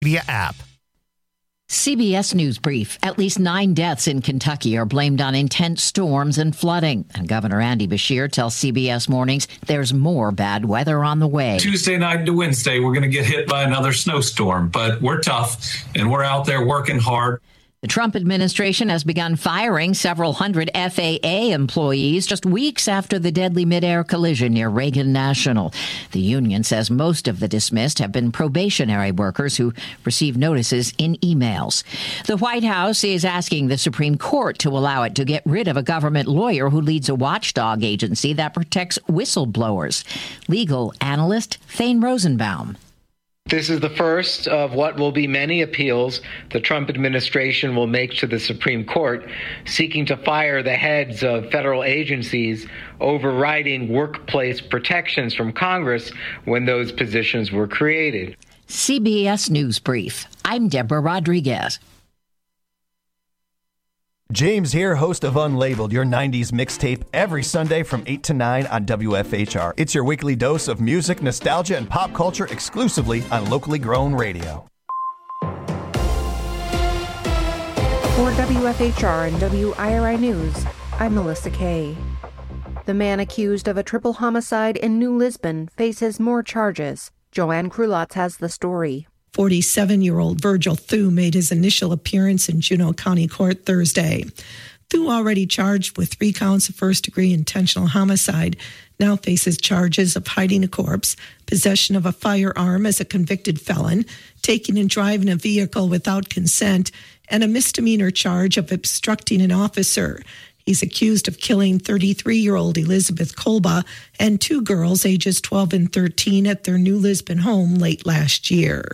Media app. CBS News Brief. At least 9 deaths in Kentucky are blamed on intense storms and flooding. And Governor Andy Beshear tells CBS Mornings there's more bad weather on the way. Tuesday night to Wednesday, we're going to get hit by another snowstorm, but we're tough and we're out there working hard. The Trump administration has begun firing several hundred FAA employees just weeks after the deadly midair collision near Reagan National. The union says most of the dismissed have been probationary workers who received notices in emails. The White House is asking the Supreme Court to allow it to get rid of a government lawyer who leads a watchdog agency that protects whistleblowers. Legal analyst Thane Rosenbaum. This is the first of what will be many appeals the Trump administration will make to the Supreme Court, seeking to fire the heads of federal agencies, overriding workplace protections from Congress when those positions were created. CBS News Brief. I'm Deborah Rodriguez. James here, host of Unlabeled, your 90s mixtape, every Sunday from 8 to 9 on WFHR. It's your weekly dose of music, nostalgia, and pop culture exclusively on locally grown radio. For WFHR and WIRI News, I'm Melissa Kay. The man accused of a triple homicide in New Lisbon faces more charges. Joanne Krulotz has the story. 47-year-old Virgil Thu made his initial appearance in Juneau County Court Thursday. Thu, already charged with 3 counts of first-degree intentional homicide, now faces charges of hiding a corpse, possession of a firearm as a convicted felon, taking and driving a vehicle without consent, and a misdemeanor charge of obstructing an officer. He's accused of killing 33-year-old Elizabeth Kolba and 2 girls ages 12 and 13 at their New Lisbon home late last year.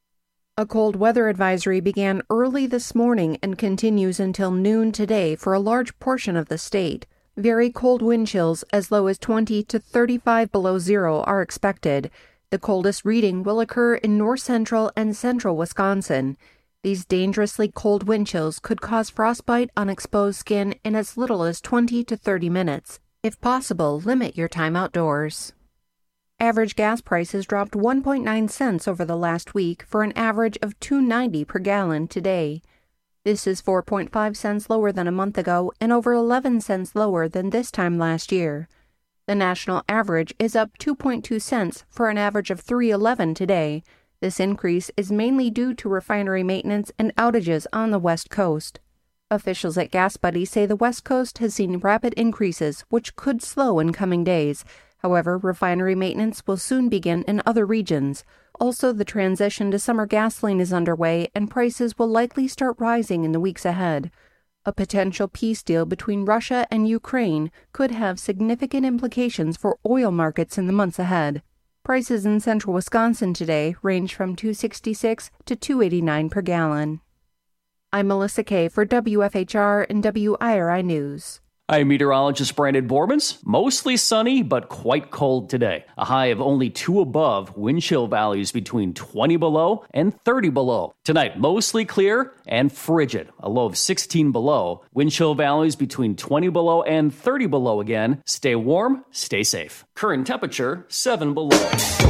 A cold weather advisory began early this morning and continues until noon today for a large portion of the state. Very cold wind chills as low as 20 to 35 below zero are expected. The coldest reading will occur in north-central and central Wisconsin. These dangerously cold wind chills could cause frostbite on exposed skin in as little as 20 to 30 minutes. If possible, limit your time outdoors. Average gas prices dropped 1.9 cents over the last week for an average of $2.90 per gallon today. This is 4.5 cents lower than a month ago and over 11 cents lower than this time last year. The national average is up 2.2 cents for an average of $3.11 today. This increase is mainly due to refinery maintenance and outages on the West Coast. Officials at Gas Buddy say the West Coast has seen rapid increases, which could slow in coming days. However, refinery maintenance will soon begin in other regions. Also, the transition to summer gasoline is underway, and prices will likely start rising in the weeks ahead. A potential peace deal between Russia and Ukraine could have significant implications for oil markets in the months ahead. Prices in central Wisconsin today range from $2.66 to $2.89 per gallon. I'm Melissa Kay for WFHR and WIRI News. I'm meteorologist Brandon Bormans. Mostly sunny, but quite cold today. A high of only 2 above, wind chill values between 20 below and 30 below. Tonight, mostly clear and frigid. A low of 16 below. Wind chill values between 20 below and 30 below again. Stay warm, stay safe. Current temperature, 7 below.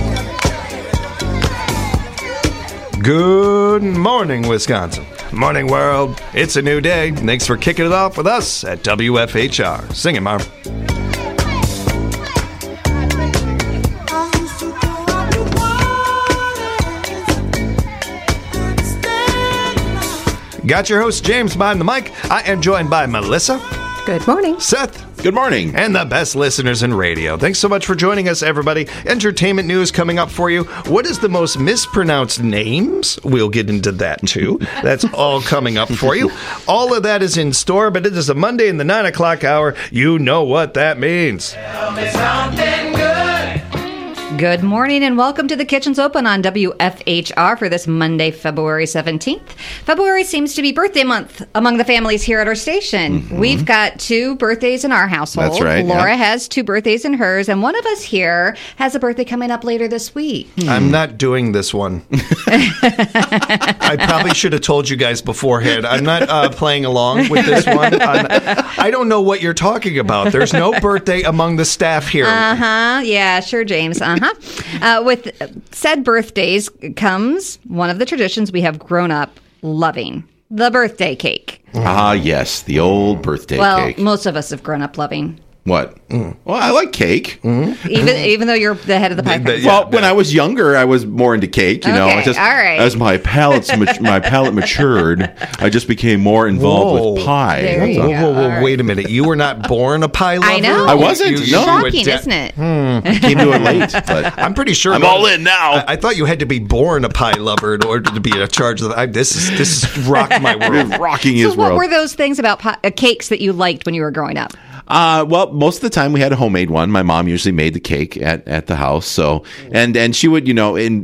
Good morning, Wisconsin. Morning, world. It's a new day. Thanks for kicking it off with us at WFHR. Sing it, Marv. Got your host, James, behind the mic. I am joined by Melissa. Good morning. Seth. Good morning. And the best listeners in radio. Thanks so much for joining us, everybody. Entertainment news coming up for you. What is the most mispronounced names? We'll get into that, too. That's all coming up for you. All of that is in store, but it is a Monday in the 9 o'clock hour. You know what that means. Tell me something good. Good morning and welcome to The Kitchen's Open on WFHR for this Monday, February 17th. February seems to be birthday month among the families here at our station. Mm-hmm. We've got 2 birthdays in our household. That's right. Laura has 2 birthdays in hers, and one of us here has a birthday coming up later this week. I'm not doing this one. I probably should have told you guys beforehand. I'm not playing along with this one. I don't know what you're talking about. There's no birthday among the staff here. Yeah, sure, James. With said birthdays comes one of the traditions we have grown up loving, the birthday cake. Yes, the old birthday cake. Well, most of us have grown up loving. What? Well, I like cake. Even though you're the head of the pie. Well, when I was younger, I was more into cake. You know, all right. As my palate matured, I just became more involved with pie. There you go. Whoa, wait a minute. You were not born a pie lover? I know. I wasn't. It's No. shocking, isn't it? I came to it late, but I'm pretty sure. I'm all in now. I thought you had to be born a pie lover in order to be in charge of the. This is rocked my world. Rocking So his what world. were those things about cakes that you liked when you were growing up? Well, most of the time we had a homemade one. My mom usually made the cake at the house. So, and she would,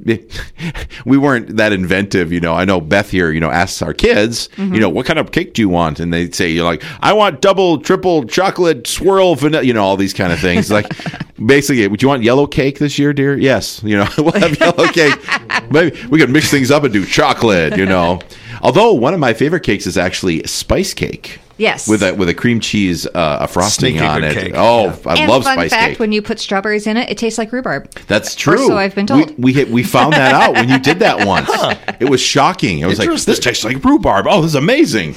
we weren't that inventive, I know Beth here, asks our kids, what kind of cake do you want? And they say, I want double, triple chocolate swirl vanilla, all these kind of things. Like basically, would you want yellow cake this year, dear? Yes. We'll have yellow cake. Maybe we could mix things up and do chocolate, Although one of my favorite cakes is actually spice cake. Yes. With a cream cheese frosting Sneaky on good it. cake. Oh, I love fun spice fact, cake. when you put strawberries in it, it tastes like rhubarb. That's true. Or so I've been told. We found that out when you did that once. It was shocking. It was like, this tastes like rhubarb. Oh, this is amazing.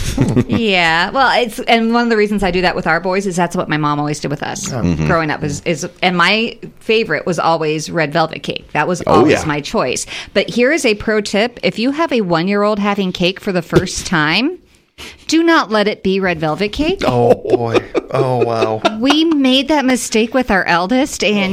Yeah. Well, and one of the reasons I do that with our boys is that's what my mom always did with us growing up. And my favorite was always red velvet cake. That was always my choice. But here is a pro tip: if you have a 1-year-old having cake for the first time, do not let it be red velvet cake. Oh, boy. Oh, wow. We made that mistake with our eldest, and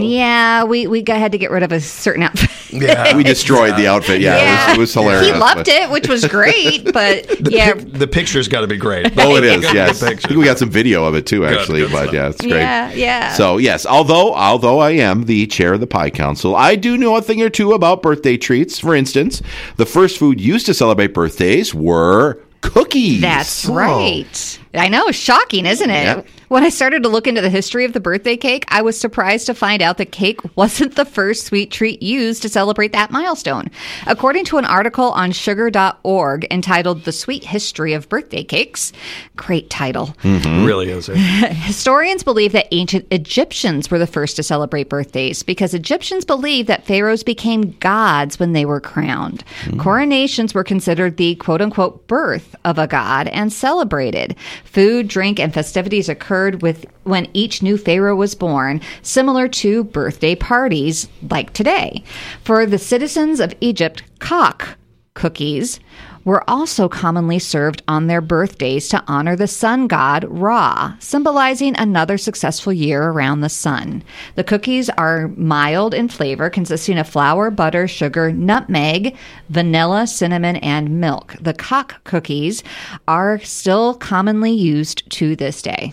we had to get rid of a certain outfit. Yeah. We destroyed the outfit. Yeah. It was hilarious. He loved it, which was great, but The picture's got to be great. Oh, it is, yes. I think we got some video of it, too, actually. Good but, stuff. yeah, it's great. Yeah. So, yes, although I am the chair of the Pie Council, I do know a thing or two about birthday treats. For instance, the first food used to celebrate birthdays were cookies. That's right. I know. Shocking, isn't it? Yep. When I started to look into the history of the birthday cake, I was surprised to find out that cake wasn't the first sweet treat used to celebrate that milestone. According to an article on sugar.org entitled The Sweet History of Birthday Cakes, great title. Really is it? Historians believe that ancient Egyptians were the first to celebrate birthdays because Egyptians believed that pharaohs became gods when they were crowned. Coronations were considered the quote-unquote birth of a god and celebrated. Food, drink, and festivities occurred when each new pharaoh was born, similar to birthday parties like today. For the citizens of Egypt, cock cookies were also commonly served on their birthdays to honor the sun god Ra, symbolizing another successful year around the sun. The cookies are mild in flavor, consisting of flour, butter, sugar, nutmeg, vanilla, cinnamon, and milk. The cock cookies are still commonly used to this day.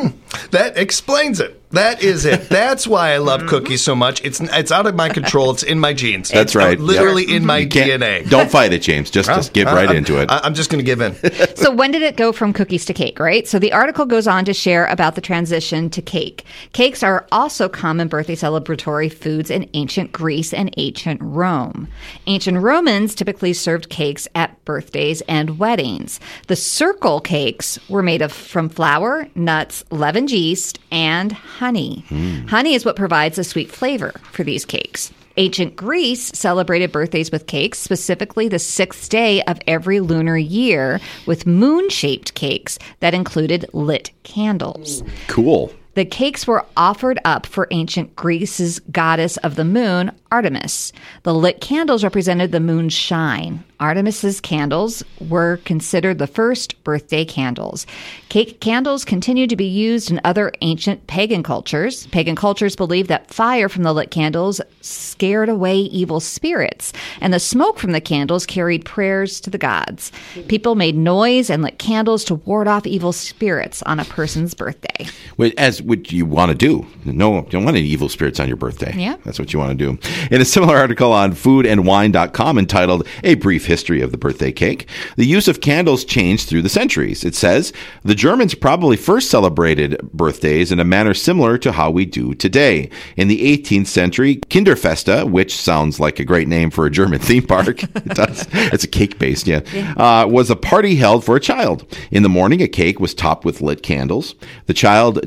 That explains it. That is it. That's why I love cookies so much. It's out of my control. It's in my genes. That's right. Literally in my DNA. Don't fight it, James. Just give right into it. I'm just going to give in. So when did it go from cookies to cake, right? So the article goes on to share about the transition to cake. Cakes are also common birthday celebratory foods in ancient Greece and ancient Rome. Ancient Romans typically served cakes at birthdays and weddings. The circle cakes were made from flour, nuts, leavened yeast, and honey. Honey is what provides a sweet flavor for these cakes. Ancient Greece celebrated birthdays with cakes, specifically the 6th day of every lunar year, with moon-shaped cakes that included lit candles. Cool. The cakes were offered up for ancient Greece's goddess of the moon, Artemis. The lit candles represented the moon's shine. Artemis's candles were considered the first birthday candles. Cake candles continue to be used in other ancient pagan cultures. Pagan cultures believed that fire from the lit candles scared away evil spirits, and the smoke from the candles carried prayers to the gods. People made noise and lit candles to ward off evil spirits on a person's birthday. As what you want to do. No, you don't want any evil spirits on your birthday. Yeah. That's what you want to do. In a similar article on foodandwine.com entitled A Brief History of the Birthday Cake, the use of candles changed through the centuries. It says, the Germans probably first celebrated birthdays in a manner similar to how we do today. In the 18th century, Kinderfeste, which sounds like a great name for a German theme park, it does. It's a cake-based, was a party held for a child. In the morning, a cake was topped with lit candles. The child did not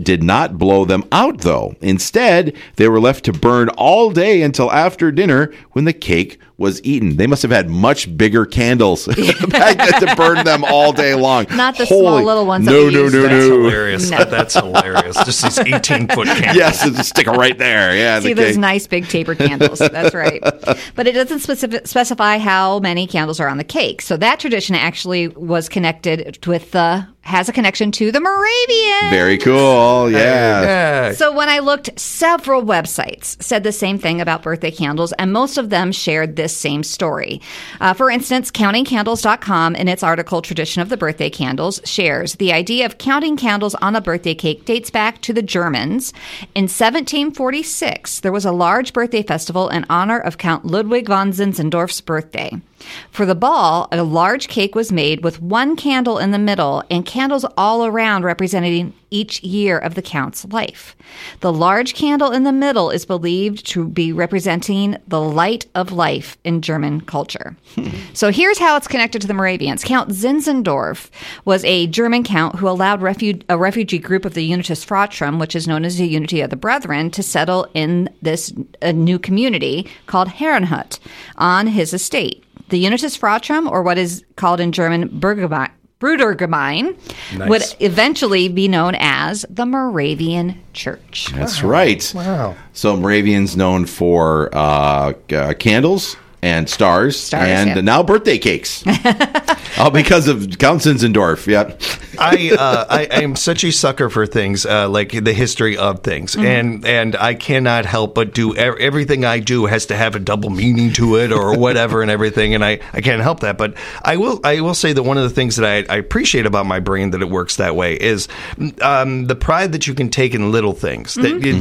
not blow them out, though. Instead, they were left to burn all day until after dinner when the cake was eaten. They must have had much bigger candles back then to burn them all day long. Not the small little ones. No. That's hilarious. No. That's hilarious. Just these 18-foot candles. Yes, just stick it right there. Yeah. See those nice big tapered candles. That's right. But it doesn't specify how many candles are on the cake. So that tradition actually was connected with has a connection to the Moravians. Very cool. Yeah. So when I looked, several websites said the same thing about birthday candles, and most of them shared this same story. For instance, countingcandles.com in its article Tradition of the Birthday Candles shares the idea of counting candles on a birthday cake dates back to the Germans. In 1746, there was a large birthday festival in honor of Count Ludwig von Zinzendorf's birthday. For the ball, a large cake was made with one candle in the middle and candles all around representing each year of the Count's life. The large candle in the middle is believed to be representing the light of life in German culture. So here's how it's connected to the Moravians. Count Zinzendorf was a German count who allowed a refugee group of the Unitas Fratrum, which is known as the Unity of the Brethren, to settle in this new community called Herrenhut on his estate. The Unitas Fratrum, or what is called in German Brudergemein, would eventually be known as the Moravian Church. That's right. Wow. So Moravians known for candles and stars and now birthday cakes. All because of Count Zinzendorf. Yep. I am such a sucker for things like the history of things, and I cannot help but do everything I do has to have a double meaning to it or whatever and everything, and I can't help that. But I will say that one of the things that I appreciate about my brain that it works that way is the pride that you can take in little things.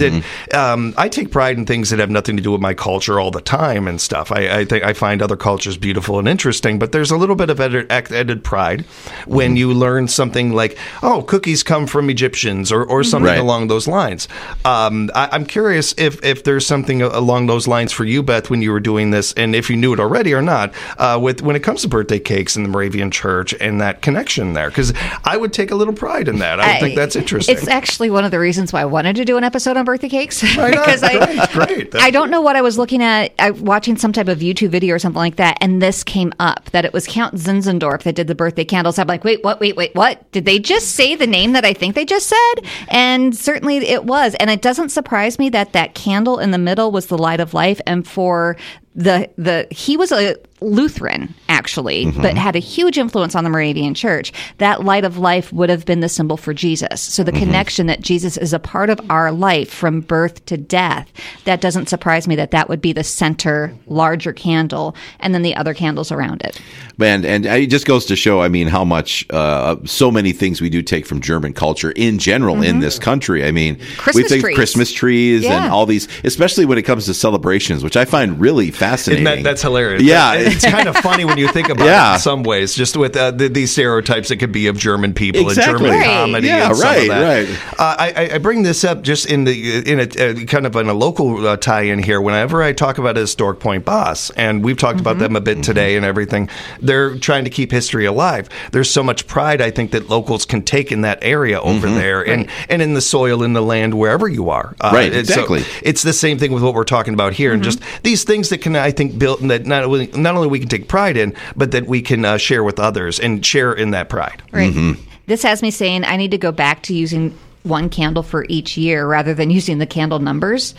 I take pride in things that have nothing to do with my culture all the time and stuff. I find other cultures beautiful and interesting, but there's a little bit of added pride when you learn something like, oh, cookies come from Egyptians or something along those lines. I'm curious if there's something along those lines for you, Beth, when you were doing this, and if you knew it already or not, when it comes to birthday cakes in the Moravian Church and that connection there, because I would take a little pride in that. I would think that's interesting. It's actually one of the reasons why I wanted to do an episode on birthday cakes. Because Great. I don't know what I was looking at, watching some type of YouTube video or something like that, and this came up, that it was Count Zinzendorf that did the birthday candles. I'm like, wait, what? Did they just say the name that I think they just said? And certainly it was. And it doesn't surprise me that candle in the middle was the light of life. And for he was a Lutheran, actually, but had a huge influence on the Moravian Church. That light of life would have been the symbol for Jesus. So the connection that Jesus is a part of our life from birth to death, that doesn't surprise me that would be the center, larger candle, and then the other candles around it. And it just goes to show, I mean, how much so many things we do take from German culture in general in this country. I mean, Christmas trees and all these, especially when it comes to celebrations, which I find really fascinating. That's hilarious. Yeah. It's kind of funny when you think about it in some ways, just with these stereotypes that could be of German people and German comedy and some of that. I bring this up just in a kind of in a local tie-in here. Whenever I talk about Historic Point Boss, and we've talked about them a bit today and everything, they're trying to keep history alive. There's so much pride, I think, that locals can take in that area over there and in the soil, in the land, wherever you are. Exactly. So it's the same thing with what we're talking about here, and just these things that can, I think, build that not only we can take pride in, but that we can share with others and share in that pride. Right. This has me saying I need to go back to using one candle for each year rather than using the candle numbers.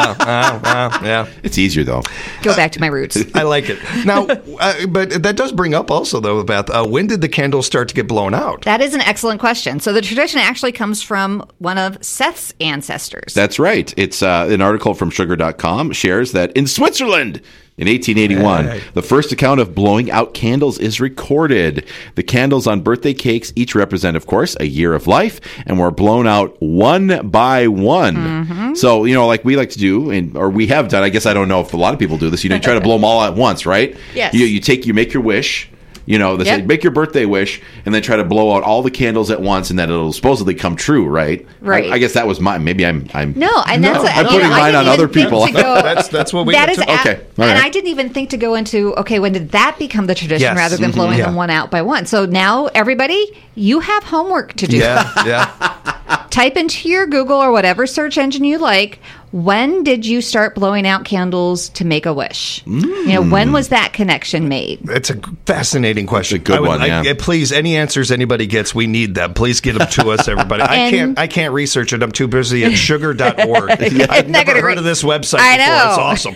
Yeah. It's easier, though. Go back to my roots. I like it. Now, but that does bring up also, though, Beth, when did the candles start to get blown out? That is an excellent question. So the tradition actually comes from one of Seth's ancestors. That's right. It's an article from sugar.com shares that in Switzerland, in 1881, the first account of blowing out candles is recorded. The candles on birthday cakes each represent, of course, a year of life, and were blown out one by one. So, like we like to do, or we have done, I guess I don't know if a lot of people do this, you try to blow them all at once, right? Yes. You make your wish. They say, make your birthday wish, and then try to blow out all the candles at once, and then it'll supposedly come true, right? Right. I guess that was mine. Maybe I'm I'm putting mine on other people. That's what we that is okay. And I didn't even think to go into, when did that become the tradition rather than blowing them one out by one? So now, everybody, you have homework to do. Yeah. Type into your Google or whatever search engine you like, when did you start blowing out candles to make a wish? When was that connection made? It's a fascinating question. It's a good one, yeah. Please, any answers anybody gets, we need them. Please get them to us, everybody. I can't research it. I'm too busy at sugar.org. I've never heard of this website before. It's awesome.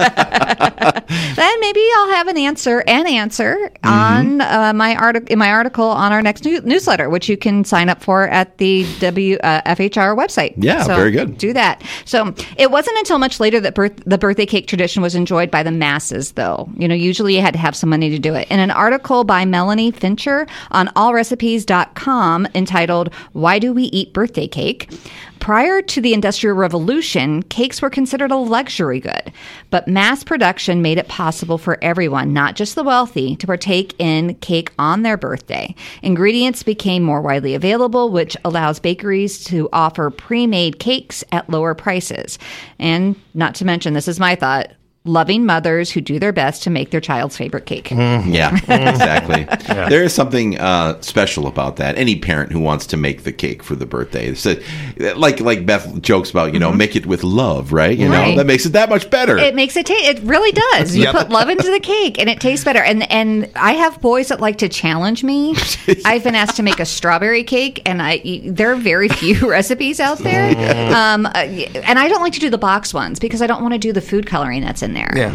Then maybe I'll have an answer on my article on our next newsletter, which you can sign up for at the FHR website. Yeah, so very good. Do that. So it wasn't until much later that the birthday cake tradition was enjoyed by the masses, though. Usually you had to have some money to do it. In an article by Melanie Fincher on allrecipes.com entitled, "Why Do We Eat Birthday Cake?" Prior to the Industrial Revolution, cakes were considered a luxury good, but mass production made it possible for everyone, not just the wealthy, to partake in cake on their birthday. Ingredients became more widely available, which allows bakeries to offer pre-made cakes at lower prices. And not to mention, this is my thought, loving mothers who do their best to make their child's favorite cake. Yeah, exactly. There is something special about that. Any parent who wants to make the cake for the birthday, so, like Beth jokes about, make it with love, right? Right. That makes it that much better. It makes it it really does. You put love into the cake, and it tastes better. And I have boys that like to challenge me. I've been asked to make a strawberry cake, and there are very few recipes out there. And I don't like to do the box ones because I don't want to do the food coloring that's in there. Yeah.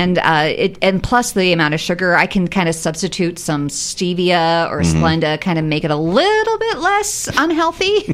And plus the amount of sugar, I can kind of substitute some stevia or Splenda, kind of make it a little bit less unhealthy.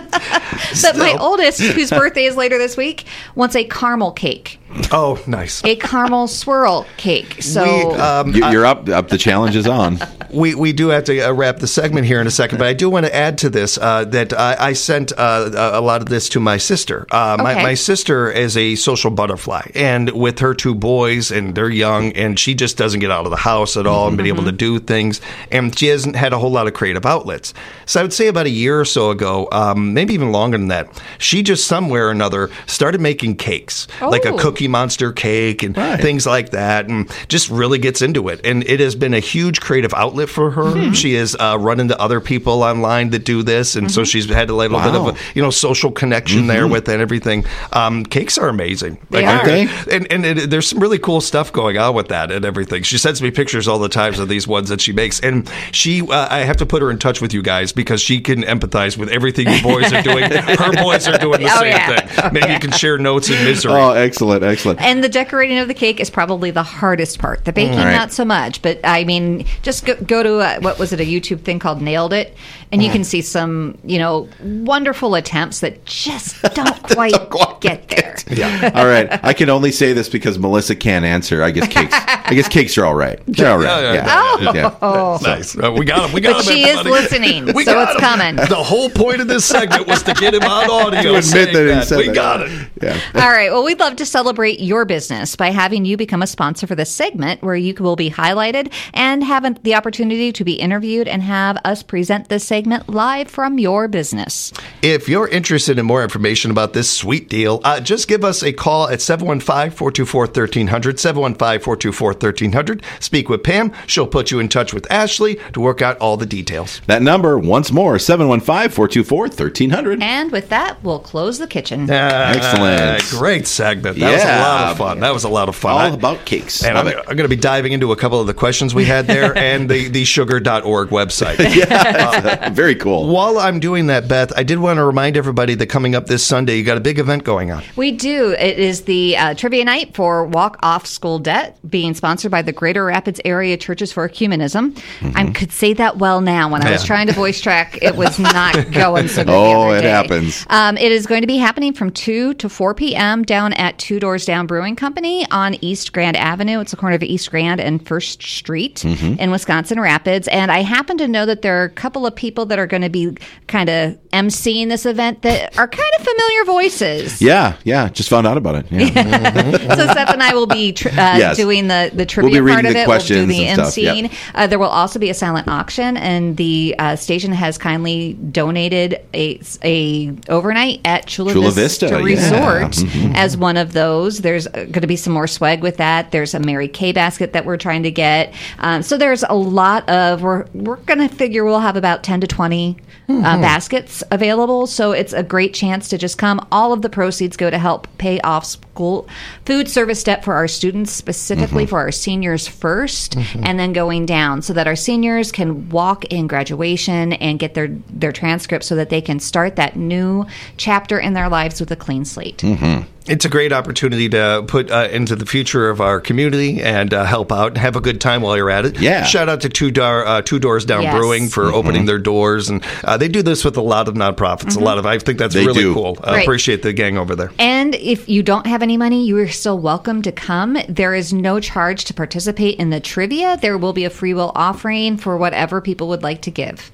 But my oldest, whose birthday is later this week, wants a caramel cake. Oh, nice. A caramel swirl cake. So you're up. The challenge is on. We do have to wrap the segment here in a second, but I do want to add to this that I sent a lot of this to my sister. My sister is a social butterfly, and with her two boys, and they're young, and she just doesn't get out of the house at all and been able to do things, and she hasn't had a whole lot of creative outlets. So I would say about a year or so ago, maybe even longer than that, she just somewhere or another started making cakes, like a Cookie Monster cake and things like that, and just really gets into it. And it has been a huge creative outlet for her. She has run into other people online that do this, and so she's had a little bit of a social connection there with it and everything. Cakes are amazing. Aren't they? And there's some really cool stuff going on with that and everything. She sends me pictures all the times of these ones that she makes, and I have to put her in touch with you guys because she can empathize with everything you boys are doing. Her boys are doing the same thing. Maybe you can share notes in misery. Oh, excellent. And the decorating of the cake is probably the hardest part. The baking, not so much. But I mean, just go to what was it, a YouTube thing called Nailed It, and you can see some wonderful attempts that just don't quite get there. Yeah. All right. I can only say this because Melissa can't answer. I guess cakes are all right. They're all right. Yeah. Nice. We got him. But she is listening, so it's coming. The whole point of this segment was to get him on audio. To admit that he said we that. got it. Yeah. All right. Well, we'd love to celebrate your business by having you become a sponsor for this segment, where you will be highlighted and have the opportunity to be interviewed and have us present this segment live from your business. If you're interested in more information about this sweet deal, just give us a call at 715-424-1300, 715-424-1300. Speak with Pam. She'll put you in touch with Ashley to work out all the details. That number, once more, 715-424-1300. And with that, we'll close the kitchen. Excellent. Great segment. That was a lot of fun. That was a lot of fun. All about cakes. And I'm going to be diving into a couple of the questions we had there and the sugar.org website. Very cool. While I'm doing that, Beth, I did want to remind everybody that coming up this Sunday, you got a big event going on. We do. It is the trivia night for Walk Off School Debt, being sponsored by the Greater Rapids Area Churches for Ecumenism. I could say that well now. When I was trying to voice track, it was not going so good. Oh, it happens. It is going to be happening from 2 to 4 p.m. down at Two Doors Down Brewing Company on East Grand Avenue. It's the corner of East Grand and First Street in Wisconsin Rapids. And I happen to know that there are a couple of people that are going to be kind of emceeing this event that are kind of familiar voices. Yeah. Just found out about it. Yeah. So Seth and I will be doing the trivia part of it. We'll do the emceeing. Yep. There will also be a silent auction, and the station has kindly donated a overnight at Chula Vista Resort. Court as one of those. There's going to be some more swag with that. There's a Mary Kay basket that we're trying to get. So there's a lot of, we're going to figure we'll have about 10 to 20 baskets available. So it's a great chance to just come. All of the proceeds go to help pay off school food service debt for our students, specifically for our seniors first, and then going down so that our seniors can walk in graduation and get their transcripts so that they can start that new chapter in their lives with a clean slate. It's a great opportunity to put into the future of our community and help out and have a good time while you're at it. Yeah. Shout out to Two Doors Down Brewing for opening their doors. And they do this with a lot of nonprofits. I think that's really cool. I appreciate the gang over there. And if you don't have any money, you are still welcome to come. There is no charge to participate in the trivia. There will be a free will offering for whatever people would like to give.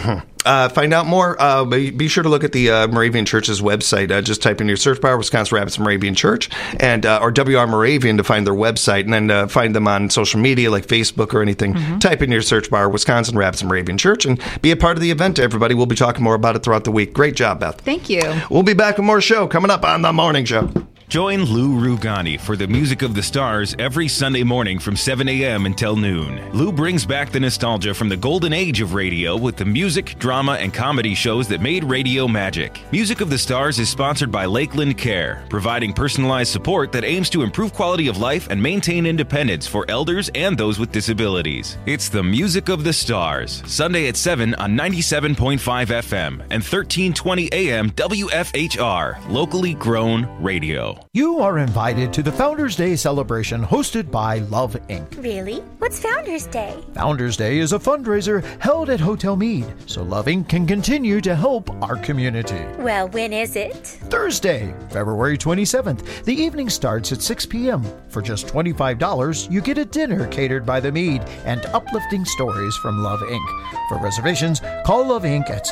Find out more. Be sure to look at the Moravian Church's website. Just type in your search bar, Wisconsin Rapids Moravian Church, and or WR Moravian to find their website, and then find them on social media like Facebook or anything. Type in your search bar, Wisconsin Rapids Moravian Church, and be a part of the event, everybody. We'll be talking more about it throughout the week. Great job, Beth. Thank you. We'll be back with more show coming up on The Morning Show. Join Lou Rugani for the Music of the Stars every Sunday morning from 7 a.m. until noon. Lou brings back the nostalgia from the golden age of radio with the music, drama, and comedy shows that made radio magic. Music of the Stars is sponsored by Lakeland Care, providing personalized support that aims to improve quality of life and maintain independence for elders and those with disabilities. It's the Music of the Stars, Sunday at 7 on 97.5 FM and 1320 AM WFHR, locally grown radio. You are invited to the Founders Day celebration hosted by Love Inc. Really? What's Founders Day? Founders Day is a fundraiser held at Hotel Meade, so Love Inc. can continue to help our community. Well, when is it? Thursday, February 27th. The evening starts at 6 p.m. For just $25, you get a dinner catered by the Meade and uplifting stories from Love Inc. For reservations, call Love Inc. at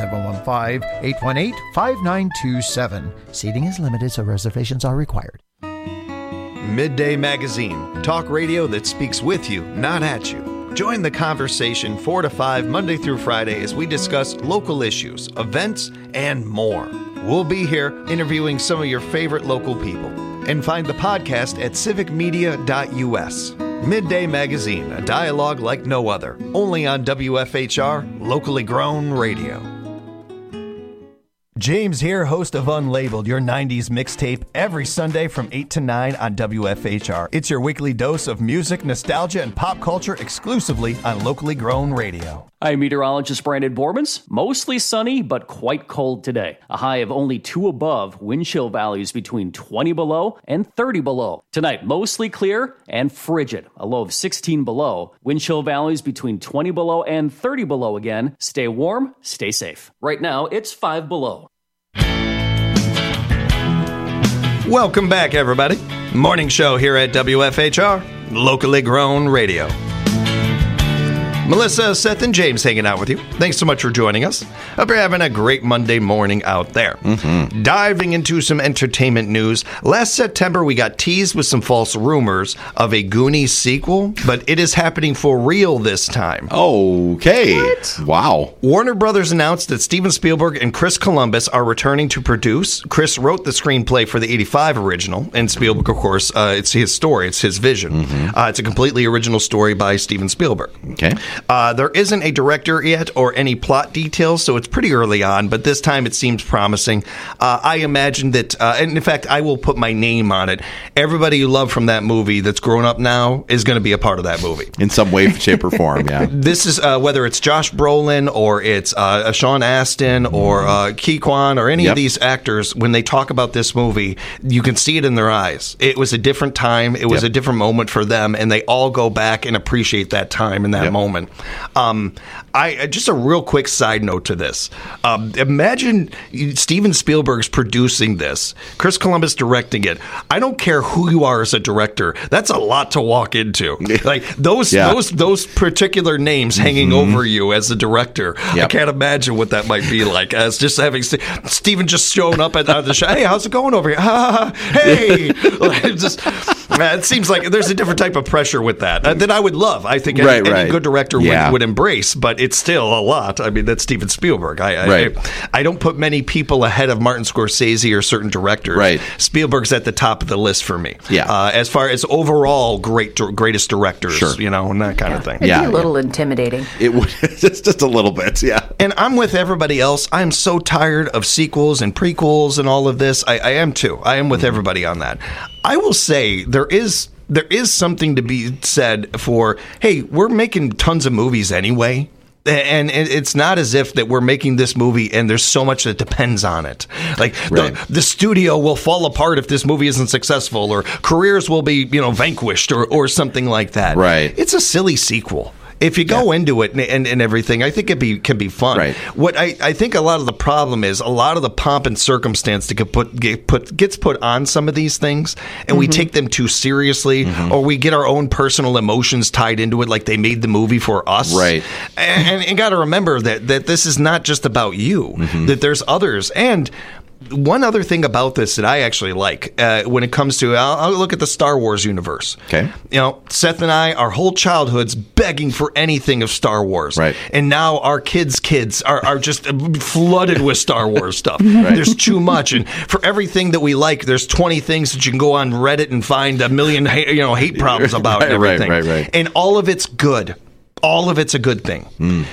715-818-5927. Seating is limited, so reservations are required. Midday Magazine, talk radio that speaks with you, not at you. Join the conversation 4 to 5 Monday through Friday as we discuss local issues, events, and more. We'll be here interviewing some of your favorite local people. And find the podcast at civicmedia.us. Midday Magazine, a dialogue like no other. Only on WFHR, locally grown radio. James here, host of Unlabeled, your 90s mixtape, every Sunday from 8 to 9 on WFHR. It's your weekly dose of music, nostalgia, and pop culture exclusively on locally grown radio. I'm meteorologist Brandon Bormans. Mostly sunny, but quite cold today. A high of only 2 above, wind chill values between 20 below and 30 below. Tonight, mostly clear and frigid. A low of 16 below. Wind chill values between 20 below and 30 below again. Stay warm, stay safe. Right now, it's 5 below. Welcome back, everybody. Morning show here at WFHR, locally grown radio. Melissa, Seth, and James hanging out with you. Thanks so much for joining us. Hope you're having a great Monday morning out there. Diving into some entertainment news. Last September, we got teased with some false rumors of a Goonies sequel, but it is happening for real this time. Okay. What? Wow. Warner Brothers announced that Steven Spielberg and Chris Columbus are returning to produce. Chris wrote the screenplay for the 85 original, and Spielberg, of course, it's his story. It's his vision. It's a completely original story by Steven Spielberg. Okay. There isn't a director yet or any plot details, so it's pretty early on, but this time it seems promising. I imagine that, and in fact, I will put my name on it. Everybody you love from that movie that's grown up now is going to be a part of that movie. In some way, shape, or form, yeah. This is, whether it's Josh Brolin or it's Sean Astin or Ki Kwan or any of these actors, when they talk about this movie, you can see it in their eyes. It was a different time. It was a different moment for them, and they all go back and appreciate that time and that moment. I just a real quick side note to this. Imagine Steven Spielberg's producing this, Chris Columbus directing it. I don't care who you are as a director. That's a lot to walk into. Like those particular names hanging over you as a director. I can't imagine what that might be like. As just having Steven just showing up at the show. Hey, how's it going over here? Hey, just It seems like there's a different type of pressure with that I would love. I think any good director would embrace, but it's still a lot. I mean, that's Steven Spielberg. I don't put many people ahead of Martin Scorsese or certain directors. Right. Spielberg's at the top of the list for me. Yeah. As far as overall greatest directors, and that kind of thing. It'd be a little intimidating. It would just a little bit, yeah. And I'm with everybody else. I'm so tired of sequels and prequels and all of this. I am too. I am with everybody on that. I will say there is something to be said for, hey, we're making tons of movies anyway. And it's not as if that we're making this movie and there's so much that depends on it. Like the studio will fall apart if this movie isn't successful, or careers will be, vanquished or something like that. Right. It's a silly sequel. If you go into it and everything, I think it can be fun. Right. What I think a lot of the problem is a lot of the pomp and circumstance that gets put on some of these things, and we take them too seriously, or we get our own personal emotions tied into it, like they made the movie for us. Right. And got to remember that this is not just about you. That there's others. And one other thing about this that I actually like when it comes to, I'll look at the Star Wars universe. Okay. Seth and I, our whole childhood's begging for anything of Star Wars. Right. And now our kids' are just flooded with Star Wars stuff. Right. There's too much. And for everything that we like, there's 20 things that you can go on Reddit and find a million hate problems about and everything. Right. And all of it's good. All of it's a good thing.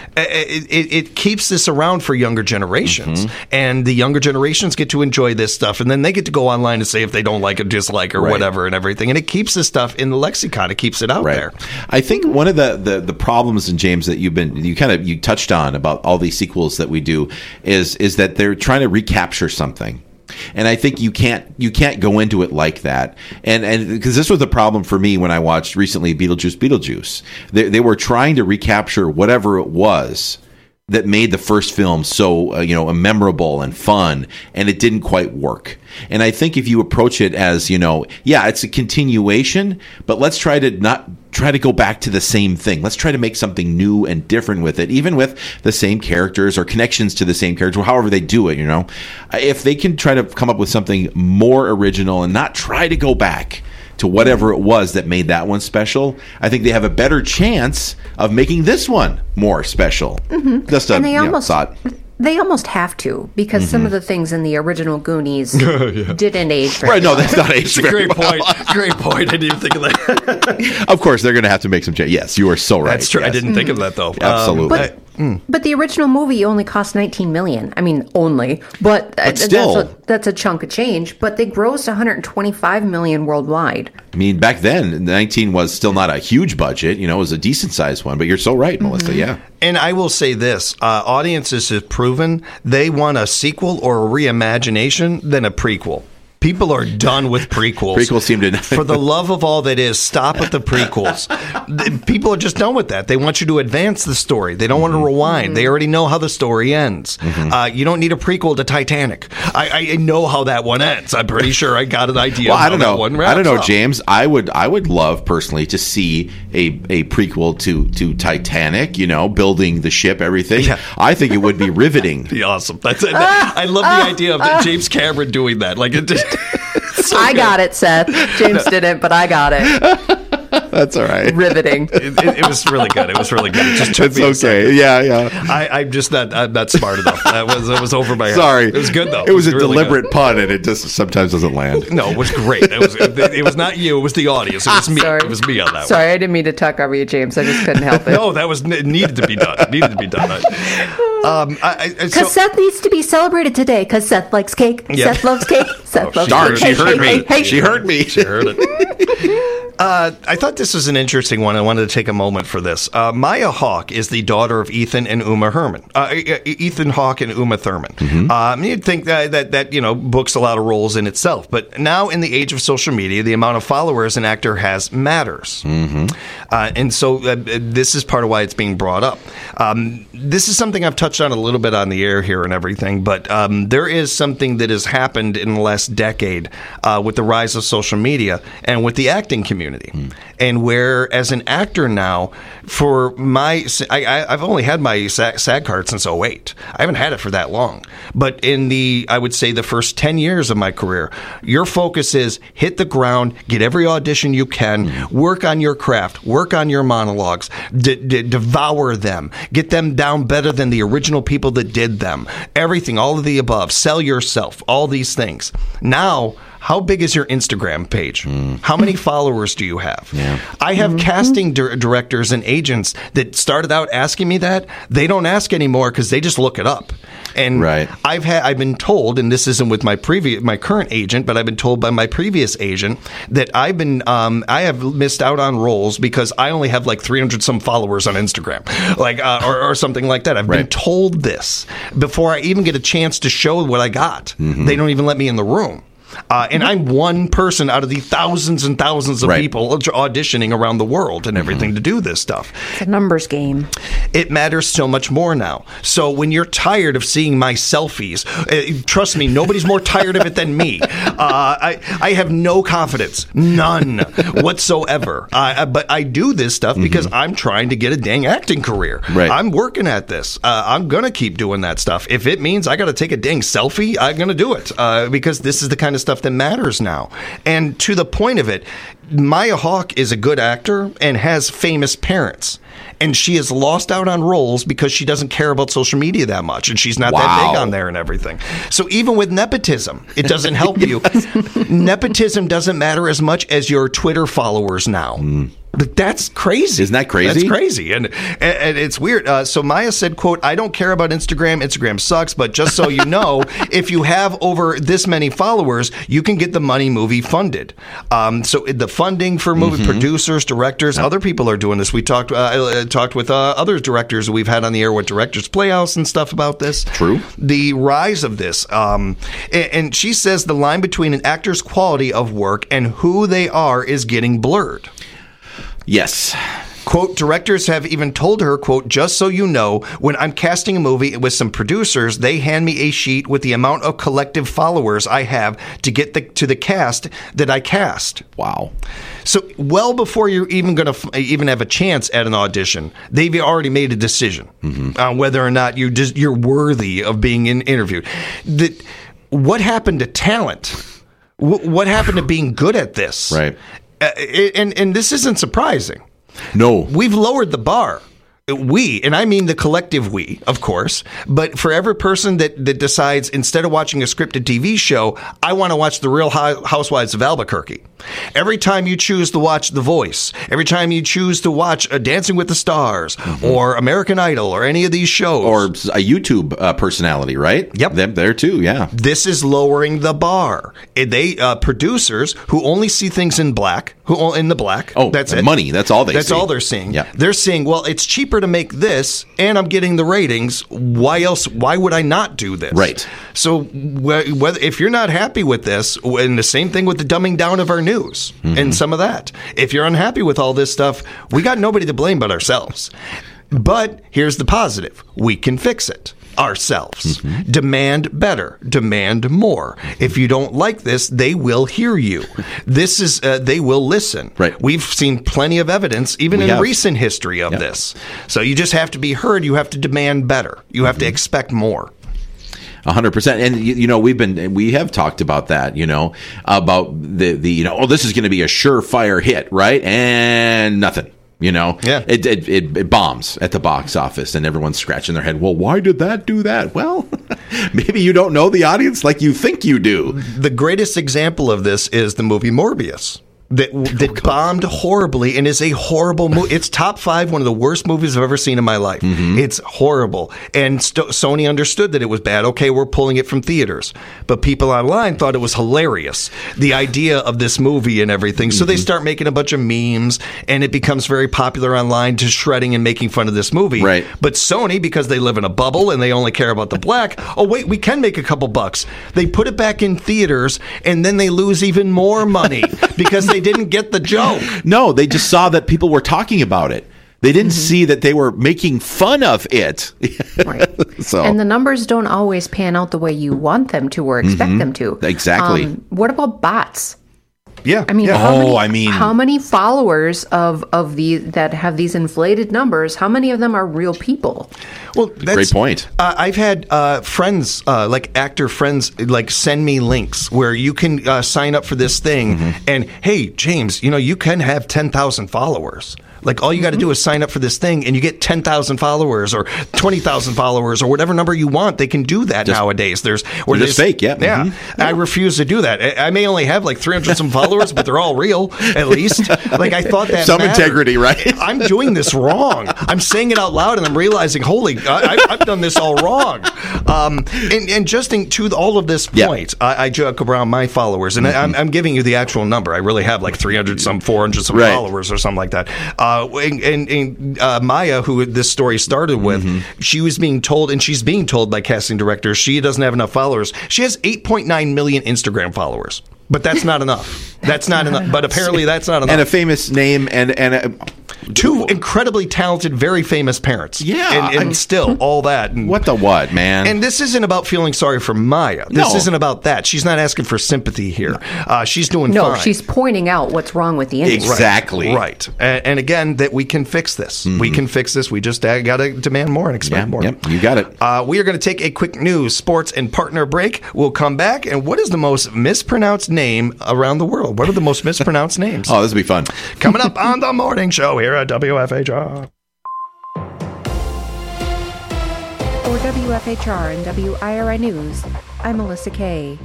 It keeps this around for younger generations, and the younger generations get to enjoy this stuff, and then they get to go online and say if they don't like it, dislike, or whatever, and everything. And it keeps this stuff in the lexicon. It keeps it out there. I think one of the problems, and James, that you touched on about all these sequels that we do is that they're trying to recapture something. And I think you can't go into it like that. And because this was the problem for me when I watched recently Beetlejuice. They were trying to recapture whatever it was that made the first film so memorable and fun, and it didn't quite work. And I think if you approach it as, it's a continuation, but let's try to go back to the same thing. Let's try to make something new and different with it, even with the same characters or connections to the same characters, or however they do it, If they can try to come up with something more original and not try to go back to whatever it was that made that one special, I think they have a better chance of making this one more special. Just a thought. They almost have to, because some of the things in the original Goonies didn't age very well. Right, no, that's not aged very well. Great point. Great point. I didn't even think of that. Of course, they're going to have to make some changes. Yes, you are so right. That's true. Yes. I didn't think of that, though. Absolutely. But the original movie only cost $19 million. I mean, only, but still, that's a chunk of change. But they grossed $125 million worldwide. I mean, back then, 19 was still not a huge budget. It was a decent sized one. But you're so right, Melissa. Yeah. And I will say this: audiences have proven they want a sequel or a reimagination than a prequel. People are done with prequels. Prequels seem to... For the love of all that is, stop at the prequels. People are just done with that. They want you to advance the story. They don't want to rewind. They already know how the story ends. You don't need a prequel to Titanic. I know how that one ends. I'm pretty sure I got an idea of how that one wraps I don't know, up. James. I would love, personally, to see a prequel to Titanic, building the ship, everything. Yeah. I think it would be riveting. Be awesome. I love the idea of James Cameron doing that. Like it just... So I got it, Seth. James didn't, but I got it. That's all right. Riveting. It was really good. It was really good. It just took it's me a second. Yeah. I'm just not smart enough. That was over my head. Sorry. It was good though. It was a really deliberate pun, and it just sometimes doesn't land. No, it was great. It was not you. It was the audience. It was me. Sorry. It was me on that. Sorry, I didn't mean to talk over you, James. I just couldn't help it. No, that was needed to be done. Because Seth needs to be celebrated today. Because Seth likes cake. Yep. Seth loves cake. Seth loves darn, cake. She heard me. Hey. She heard me. She heard it. I thought this was an interesting one. I wanted to take a moment for this. Maya Hawke is the daughter of Ethan and Uma Thurman. Ethan Hawke and Uma Thurman. You'd think that books a lot of roles in itself, but now in the age of social media, the amount of followers an actor has matters, and so this is part of why it's being brought up. This is something I've touched on a little bit on the air here and everything, but there is something that has happened in the last last decade with the rise of social media and with the acting community. And where, as an actor now, I've only had my SAG card since 2008. I haven't had it for that long. But I would say the first 10 years of my career, your focus is hit the ground, get every audition you can, work on your craft, work on your monologues, devour them, get them down better than the original people that did them. Everything, all of the above. Sell yourself, all these things. Now, how big is your Instagram page? How many followers do you have? Yeah. I have casting directors and agents that started out asking me that. They don't ask anymore because they just look it up. And I've been told, and this isn't with my current agent, but I've been told by my previous agent that I have missed out on roles because I only have like 300 some followers on Instagram, or something like that. I've been told this before I even get a chance to show what I got. They don't even let me in the room. And I'm one person out of the thousands and thousands of people auditioning around the world and everything to do this stuff. It's a numbers game. It matters so much more now. So when you're tired of seeing my selfies, trust me, nobody's more tired of it than me. I have no confidence, none whatsoever. But I do this stuff because I'm trying to get a dang acting career. I'm working at this. I'm going to keep doing that stuff. If it means I got to take a dang selfie, I'm going to do it because this is the kind of stuff that matters now. And to the point of it, Maya Hawke is a good actor and has famous parents. And she has lost out on roles because she doesn't care about social media that much. And she's not that big on there and everything. So even with nepotism, it doesn't help you. Nepotism doesn't matter as much as your Twitter followers now. But that's crazy. Isn't that crazy? That's crazy. And it's weird. So Maya said, quote, "I don't care about Instagram. Instagram sucks. But just so you know, if you have over this many followers, you can get the Money movie funded." So the funding for movie producers, directors, other people are doing this. We talked with other directors we've had on the air with Directors Playhouse and stuff about this. True. The rise of this. And she says the line between an actor's quality of work and who they are is getting blurred. Yes. Quote, directors have even told her, quote, "Just so you know, when I'm casting a movie with some producers, they hand me a sheet with the amount of collective followers I have to get to the cast that I cast." Wow. So well before you're even going to even have a chance at an audition, they've already made a decision on whether or not you're worthy of being interviewed. What happened to talent? What happened to being good at this? Right. And this isn't surprising. No. We've lowered the bar. We, and I mean the collective we, of course, but for every person that decides instead of watching a scripted TV show, I want to watch The Real Housewives of Albuquerque. Every time you choose to watch The Voice, every time you choose to watch Dancing with the Stars or American Idol or any of these shows. Or a YouTube personality, right? Yep. Them there too, yeah. This is lowering the bar. They producers who only see things in black, in the black. Oh, that's it. Money. That's all they see. That's all they're seeing. Yeah. They're seeing, well, it's cheaper to make this and I'm getting the ratings. Why else? Why would I not do this? Right. So whether if you're not happy with this, and the same thing with the dumbing down of our news and some of that, if you're unhappy with all this stuff, we got nobody to blame but ourselves. But here's the positive. We can fix it ourselves. Demand better. Demand more. If you don't like this, they will hear you. This is, they will listen. Right. We've seen plenty of evidence, even in recent history of this. So you just have to be heard. You have to demand better. You have to expect more. 100%. And, we have talked about that, about the oh, this is going to be a surefire hit, right? And nothing. It bombs at the box office and everyone's scratching their head. Well, why did that do that? Well, maybe you don't know the audience like you think you do. The greatest example of this is the movie Morbius. That bombed horribly and is a horrible movie. It's top 5, one of the worst movies I've ever seen in my life. It's horrible. And Sony understood that it was bad. Okay, we're pulling it from theaters. But people online thought it was hilarious, the idea of this movie and everything. So they start making a bunch of memes, and it becomes very popular online to shredding and making fun of this movie. Right. But Sony, because they live in a bubble and they only care about the black, oh, wait, we can make a couple bucks. They put it back in theaters, and then they lose even more money because they didn't get the joke. No, they just saw that people were talking about it. They didn't see that they were making fun of it. Right. And the numbers don't always pan out the way you want them to or expect them to. Exactly. What about bots? Yeah. I mean, how many followers of that have these inflated numbers? How many of them are real people? Well, that's great point. I've had friends, like actor friends, like send me links where you can sign up for this thing, and hey, James, you can have 10,000 followers. Like, all you got to do is sign up for this thing, and you get 10,000 followers or 20,000 followers or whatever number you want. They can do that nowadays. There's fake, yeah. Yeah. I refuse to do that. I may only have like 300 some followers, but they're all real, at least. Like, I thought that some mattered. integrity, right? I'm doing this wrong. I'm saying it out loud, and I'm realizing, holy, I've done this all wrong. And just to all of this point, I joke around my followers, and I'm giving you the actual number. I really have like 300 some, 400 some followers or something like that. And Maya, who this story started with, she was being told, and she's being told by casting directors, she doesn't have enough followers. She has 8.9 million Instagram followers. But that's not enough. That's not enough. But apparently that's not enough. And a famous name and two incredibly talented, very famous parents. Yeah. And still all that. And, what the what, man? And this isn't about feeling sorry for Maya. This isn't about that. She's not asking for sympathy here. She's doing fine. No, she's pointing out what's wrong with the industry. Exactly. Right. And again, that we can fix this. We can fix this. We just got to demand more and expect more. Yep, you got it. We are going to take a quick news, sports, and partner break. We'll come back. And what is the most mispronounced name around the world? What are the most mispronounced names? Oh, this will be fun. Coming up on the morning show here at WFHR. For WFHR and WIRI News, I'm Melissa Kay.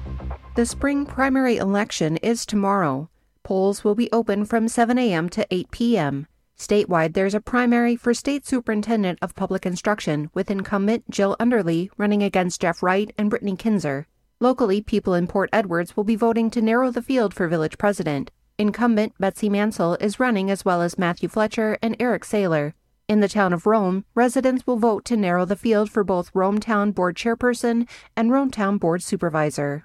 The spring primary election is tomorrow. Polls will be open from 7 a.m. to 8 p.m. Statewide, there's a primary for State Superintendent of Public Instruction, with incumbent Jill Underly running against Jeff Wright and Brittany Kinzer. Locally, people in Port Edwards will be voting to narrow the field for village president. Incumbent Betsy Mansell is running, as well as Matthew Fletcher and Eric Saylor. In the town of Rome, residents will vote to narrow the field for both Rome Town Board Chairperson and Rome Town Board Supervisor.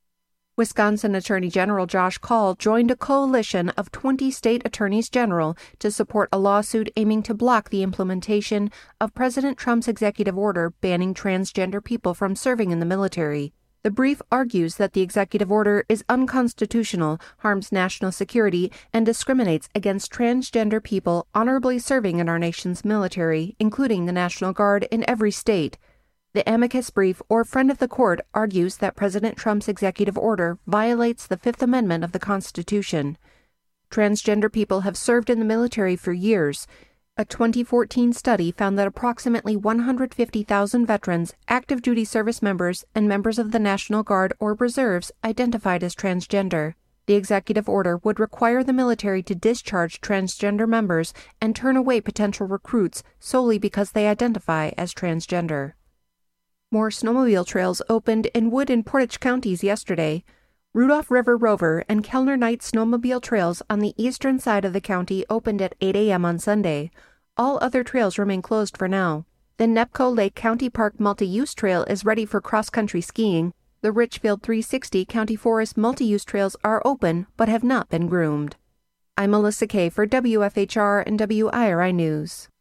Wisconsin Attorney General Josh Kaul joined a coalition of 20 state attorneys general to support a lawsuit aiming to block the implementation of President Trump's executive order banning transgender people from serving in the military. The brief argues that the executive order is unconstitutional, harms national security, and discriminates against transgender people honorably serving in our nation's military, including the National Guard in every state. The amicus brief, or friend of the court, argues that President Trump's executive order violates the Fifth Amendment of the Constitution. Transgender people have served in the military for years. A 2014 study found that approximately 150,000 veterans, active duty service members, and members of the National Guard or Reserves identified as transgender. The executive order would require the military to discharge transgender members and turn away potential recruits solely because they identify as transgender. More snowmobile trails opened in Wood and Portage counties yesterday. Rudolph River Rover and Kellner Knight snowmobile trails on the eastern side of the county opened at 8 a.m. on Sunday. All other trails remain closed for now. The Nepco Lake County Park Multi-Use Trail is ready for cross-country skiing. The Richfield 360 County Forest Multi-Use Trails are open but have not been groomed. I'm Melissa Kay for WFHR and WIRI News.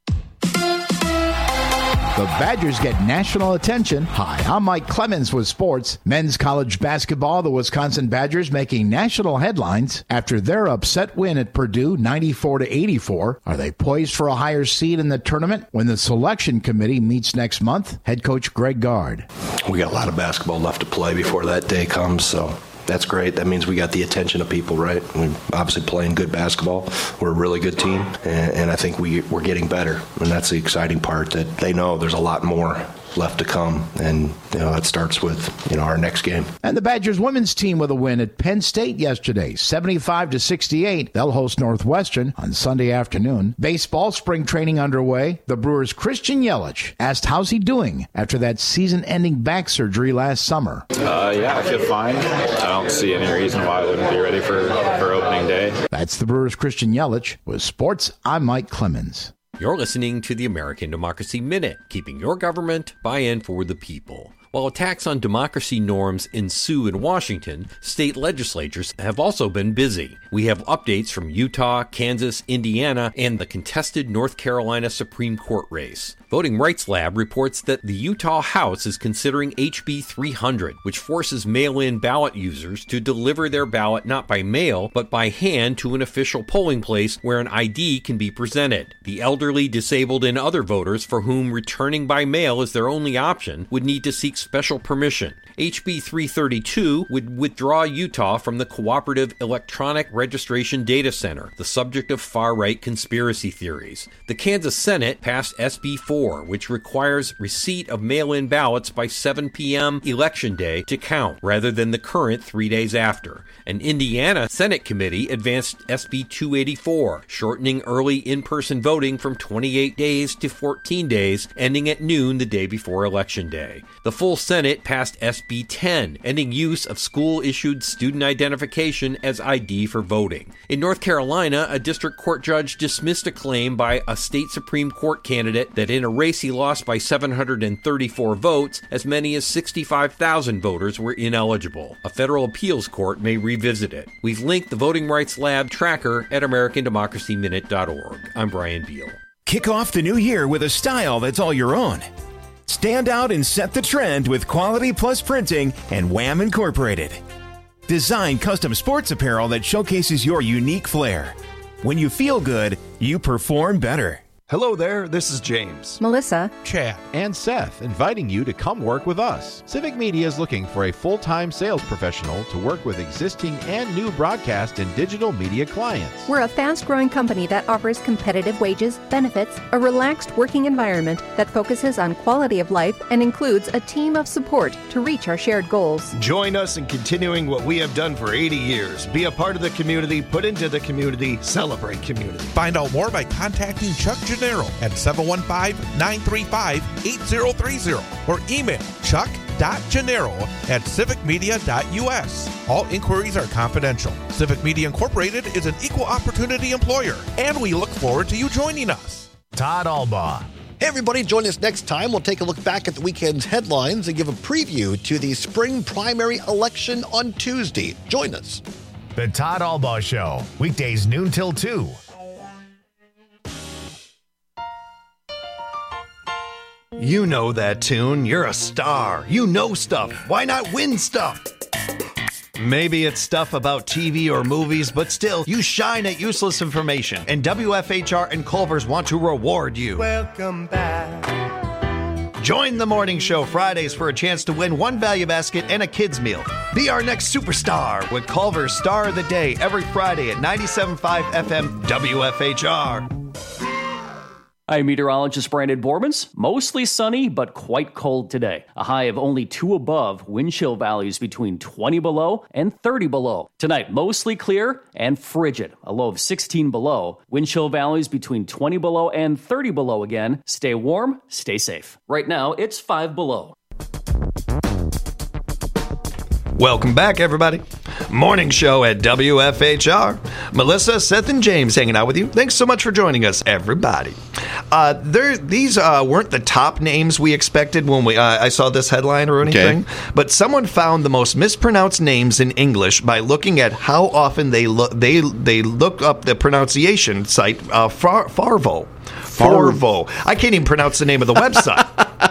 The Badgers get national attention. Hi, I'm Mike Clemens with sports. Men's college basketball, the Wisconsin Badgers making national headlines after their upset win at Purdue 94-84. Are they poised for a higher seed in the tournament when the selection committee meets next month? Head coach Greg Gard. We got a lot of basketball left to play before that day comes, so that's great. That means we got the attention of people, right? We're obviously playing good basketball. We're a really good team, and I think we're getting better. And that's the exciting part, that they know there's a lot more left to come, and that starts with our next game. And the Badgers women's team with a win at Penn State yesterday, 75-68. They'll host Northwestern on Sunday afternoon. Baseball spring training underway. The Brewers' Christian Yelich asked how's he doing after that season-ending back surgery last summer. Yeah, I feel fine. I don't see any reason why I wouldn't be ready for opening day. That's the Brewers' Christian Yelich. With sports, I'm Mike Clemens. You're listening to the American Democracy Minute, keeping your government by and for the people. While attacks on democracy norms ensue in Washington, state legislatures have also been busy. We have updates from Utah, Kansas, Indiana, and the contested North Carolina Supreme Court race. Voting Rights Lab reports that the Utah House is considering HB 300, which forces mail-in ballot users to deliver their ballot not by mail, but by hand to an official polling place where an ID can be presented. The elderly, disabled, and other voters for whom returning by mail is their only option would need to seek special permission. HB 332 would withdraw Utah from the Cooperative Electronic Registration Data Center, the subject of far-right conspiracy theories. The Kansas Senate passed SB 4, which requires receipt of mail-in ballots by 7 p.m. Election Day to count, rather than the current 3 days after. An Indiana Senate committee advanced SB 284, shortening early in-person voting from 28 days to 14 days, ending at noon the day before Election Day. The full Senate passed SB 10, ending use of school-issued student identification as ID for voting. In North Carolina, a district court judge dismissed a claim by a state Supreme Court candidate that in a race he lost by 734 votes, as many as 65,000 voters were ineligible. A federal appeals court may revisit it. We've linked the Voting Rights Lab tracker at AmericanDemocracyMinute.org. I'm Brian Beal. Kick off the new year with a style that's all your own. Stand out and set the trend with Quality Plus Printing and Wham Incorporated. Design custom sports apparel that showcases your unique flair. When you feel good, you perform better. Hello there, this is James, Melissa, Chad, and Seth, inviting you to come work with us. Civic Media is looking for a full-time sales professional to work with existing and new broadcast and digital media clients. We're a fast-growing company that offers competitive wages, benefits, a relaxed working environment that focuses on quality of life and includes a team of support to reach our shared goals. Join us in continuing what we have done for 80 years. Be a part of the community, put into the community, celebrate community. Find out more by contacting Chuck Gennaro at 715-935-8030 or email chuck.gennaro@civicmedia.us. All inquiries are confidential. Civic Media Incorporated is an equal opportunity employer, and we look forward to you joining us. Todd Albaugh. Hey, everybody, join us next time. We'll take a look back at the weekend's headlines and give a preview to the spring primary election on Tuesday. Join us. The Todd Albaugh Show, weekdays noon till 2. You know that tune. You're a star. You know stuff. Why not win stuff? Maybe it's stuff about TV or movies, but still, you shine at useless information. And WFHR and Culver's want to reward you. Welcome back. Join the morning show Fridays for a chance to win one value basket and a kid's meal. Be our next superstar with Culver's Star of the Day every Friday at 97.5 FM WFHR. I'm meteorologist Brandon Borbans. Mostly sunny, but quite cold today. A high of only 2 above, wind chill values between 20 below and 30 below. Tonight, mostly clear and frigid. A low of 16 below. Wind chill values between 20 below and 30 below again. Stay warm, stay safe. Right now, it's 5 below. Welcome back, everybody. Morning show at WFHR. Melissa, Seth, and James hanging out with you. Thanks so much for joining us, everybody. These weren't the top names we expected when I saw this headline or anything, but someone found the most mispronounced names in English by looking at how often they look up the pronunciation site Farvo. I can't even pronounce the name of the website.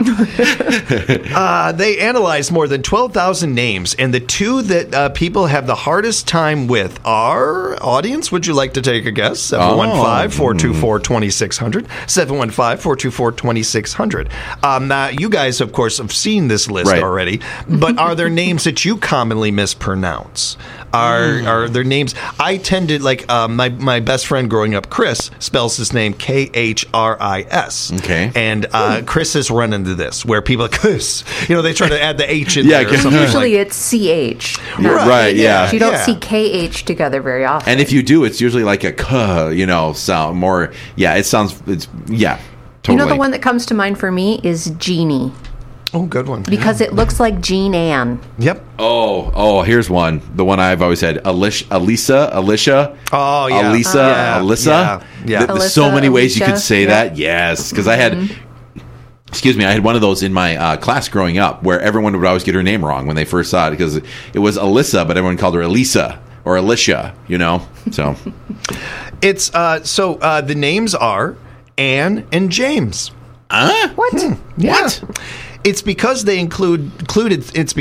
They analyzed more than 12,000 names, and the two that people have the hardest time with are, audience, would you like to take a guess? 715-424-2600. 715-424-2600. Now, you guys, of course, have seen this list already, but are there names that you commonly mispronounce? Are there names? I tend to, like, my best friend growing up, Chris, spells his name Khris. Okay. And Chris has run into this, where people are Chris, they try to add the H in there. Or something usually it's CH. Right, yeah. You don't see KH together very often. And if you do, it's usually like a K, sound more, totally. The one that comes to mind for me is Jeannie. Oh, good one. Because it looks like Jean Ann. Yep. Oh, here's one. The one I've always had. Alicia. Oh, yeah. Alyssa. Yeah. There's so many ways you could say that. Yes. Because I had Excuse me, I had one of those in my class growing up where everyone would always get her name wrong when they first saw it because it was Alyssa, but everyone called her Elisa or Alicia, so. It's, the names are Anne and James. What? Yeah. What? It's because they included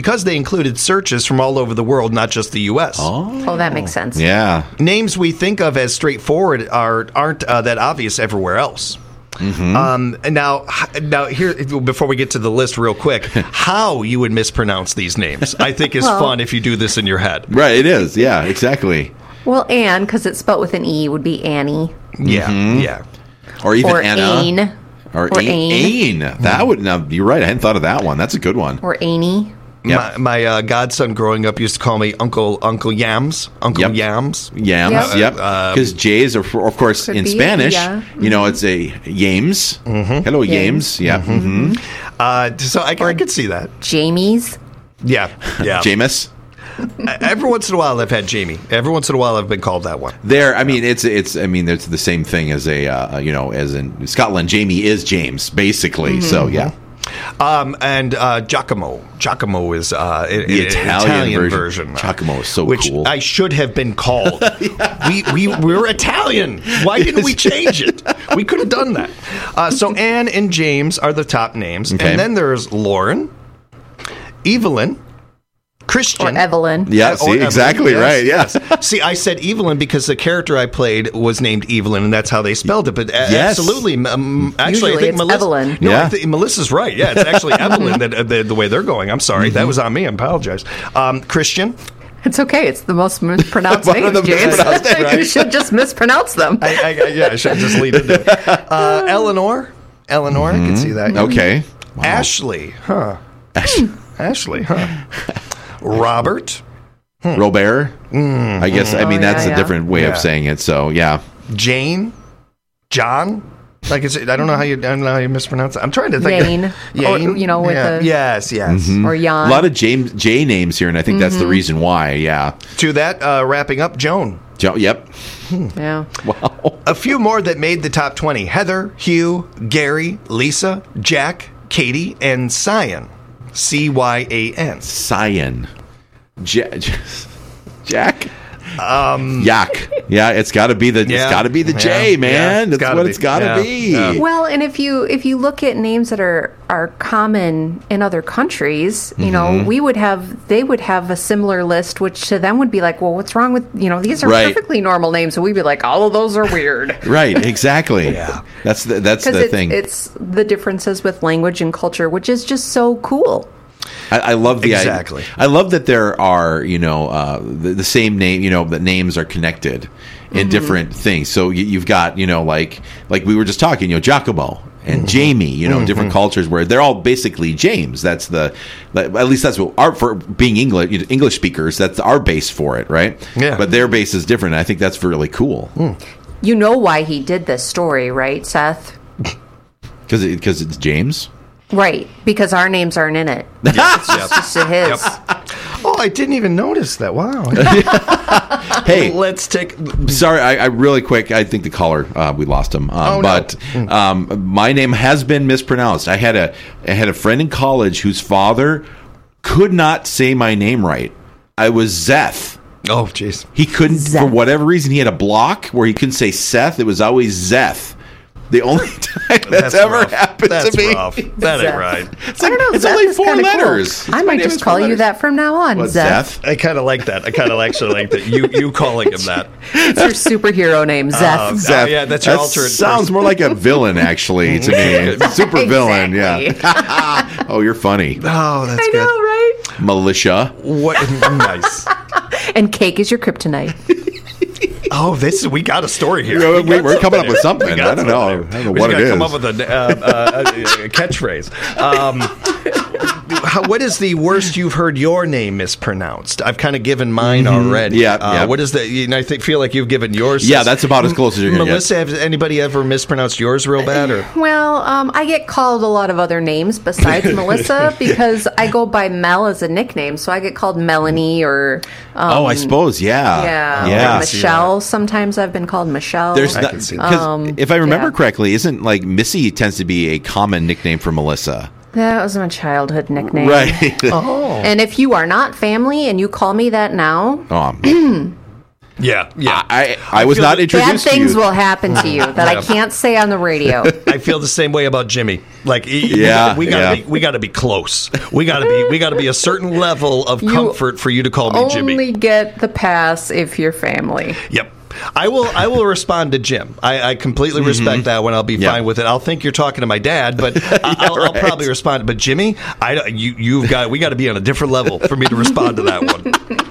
searches from all over the world, not just the U.S. Oh, that makes sense. Yeah. Names we think of as straightforward aren't that obvious everywhere else. Mm-hmm. And now here, before we get to the list real quick, how you would mispronounce these names, I think is fun if you do this in your head. Right, it is. Yeah, exactly. Well, Anne, because it's spelled with an E, would be Annie. Yeah, Mm-hmm. yeah. Or even Or Anna. Ain. Or Ain. Ain. That would, now, you're right, I hadn't thought of that one. That's a good one. Or Annie. Yep. My godson growing up used to call me Uncle Yams. Uncle Yams. Yams, yep. Because J's are, of course, Could in be, Spanish, yeah. It's a Yames. Hello, Yames. Yeah. Mm-hmm. So I could see that. Jamie's. Yeah. Jameis. Every once in a while, I've had Jamie. Every once in a while, I've been called that one. It's the same thing as as in Scotland. Jamie is James, basically. So yeah. And Giacomo. Giacomo is the Italian version. version. Giacomo is so which cool. I should have been called. We're Italian. Why didn't we change it? We could have done that. So Anne and James are the top names, Okay. and then there's Lauren, Evelyn, Christian. Or Evelyn. Yeah, see, Evelyn, exactly right. Yes. See, I said Evelyn because the character I played was named Evelyn, and that's how they spelled it. But Yes. absolutely, actually, Usually I think it's Melissa, Evelyn. No, Yeah. I think Melissa's right. Yeah, it's actually Evelyn the way they're going. I'm sorry, that was on me. I apologize. Christian. It's okay. It's the most mispronounced One of names, the James. mispronounced names. You should just mispronounce them. I should just lead into it. Eleanor, I can see that. Okay. Wow. Ashley, Ashley, Robert, Robert. I guess. I mean, that's a different way Yeah. of saying it. So yeah. Jane, John. Like I don't know how you mispronounce it. I'm trying to think. Yane. Or, with the... Yes. Or Jan. A lot of J names here, and I think that's the reason why. Yeah. To that, wrapping up, Joan. Yep. Yeah. Wow. A few more that made the top 20. Heather, Hugh, Gary, Lisa, Jack, Katie, and Cyan. Cyan. Cyan. Jack. Yak. Yeah, it's got to be the J, man. That's what it's got to be. Yeah. Well, and if you look at names that are common in other countries, they would have a similar list, which to them would be like, well, what's wrong with these are Right. perfectly normal names, so we'd be like, all of those are weird. Right. Exactly. Yeah. That's the thing. It's the differences with language and culture, which is just so cool. I love the Exactly. I love that there are the same name that names are connected in different things. So you've got like we were just talking Giacomo and Jamie different cultures where they're all basically James. That's at least that's what for being English speakers, that's our base for it, right? Yeah. But their base is different. And I think that's really cool You know why he did this story, right, Seth? because it's James. Right, because our names aren't in it. It's just his. Oh, I didn't even notice that. Wow. Hey, let's take. Sorry, I really quick. I think the caller we lost him. But my name has been mispronounced. I had a friend in college whose father could not say my name right. I was Zeth. Oh, jeez. He couldn't for whatever reason. He had a block where he couldn't say Seth. It was always Zeth. The only time that's ever rough. happened That's to me. rough. That ain't right. It's like, it's only 4 letters. Cool. I might just call you that from now on, What, Zeth. I kind of like that. I kind of actually like that. You calling him that. It's your superhero name, Zeth. Zeth. Yeah, that's your That alternate. sounds more like a villain, actually, to me. Super villain, yeah. Oh, you're funny. Oh, that's I good. know, right? Militia. What nice. And cake is your kryptonite. Oh, we got a story here. We're coming up with something. I don't know. I don't know what it is. Come up with a catchphrase. what is the worst you've heard your name mispronounced? I've kind of given mine already. Yeah. What is the? I feel like you've given yours. Yeah, that's about as close as you're going to get. Melissa, has anybody ever mispronounced yours real bad? Or? Well, I get called a lot of other names besides Melissa because I go by Mel as a nickname, so I get called Melanie or. I suppose, yeah. Like Michelle. Sometimes I've been called Michelle. Because if I remember correctly, isn't like Missy tends to be a common nickname for Melissa? That was my childhood nickname. Right. And if you are not family and you call me that now. Yeah. I was not introduced to you. Bad things you. will happen to you that I can't say on the radio. I feel the same way about Jimmy. Like, we got to be close. We got to be a certain level of comfort for you to call me Jimmy. Only get the pass if you're family. Yep. I will respond to Jim. I completely respect that one. I'll be fine with it. I'll think you're talking to my dad, but I'll probably respond. But Jimmy, we got to be on a different level for me to respond to that one.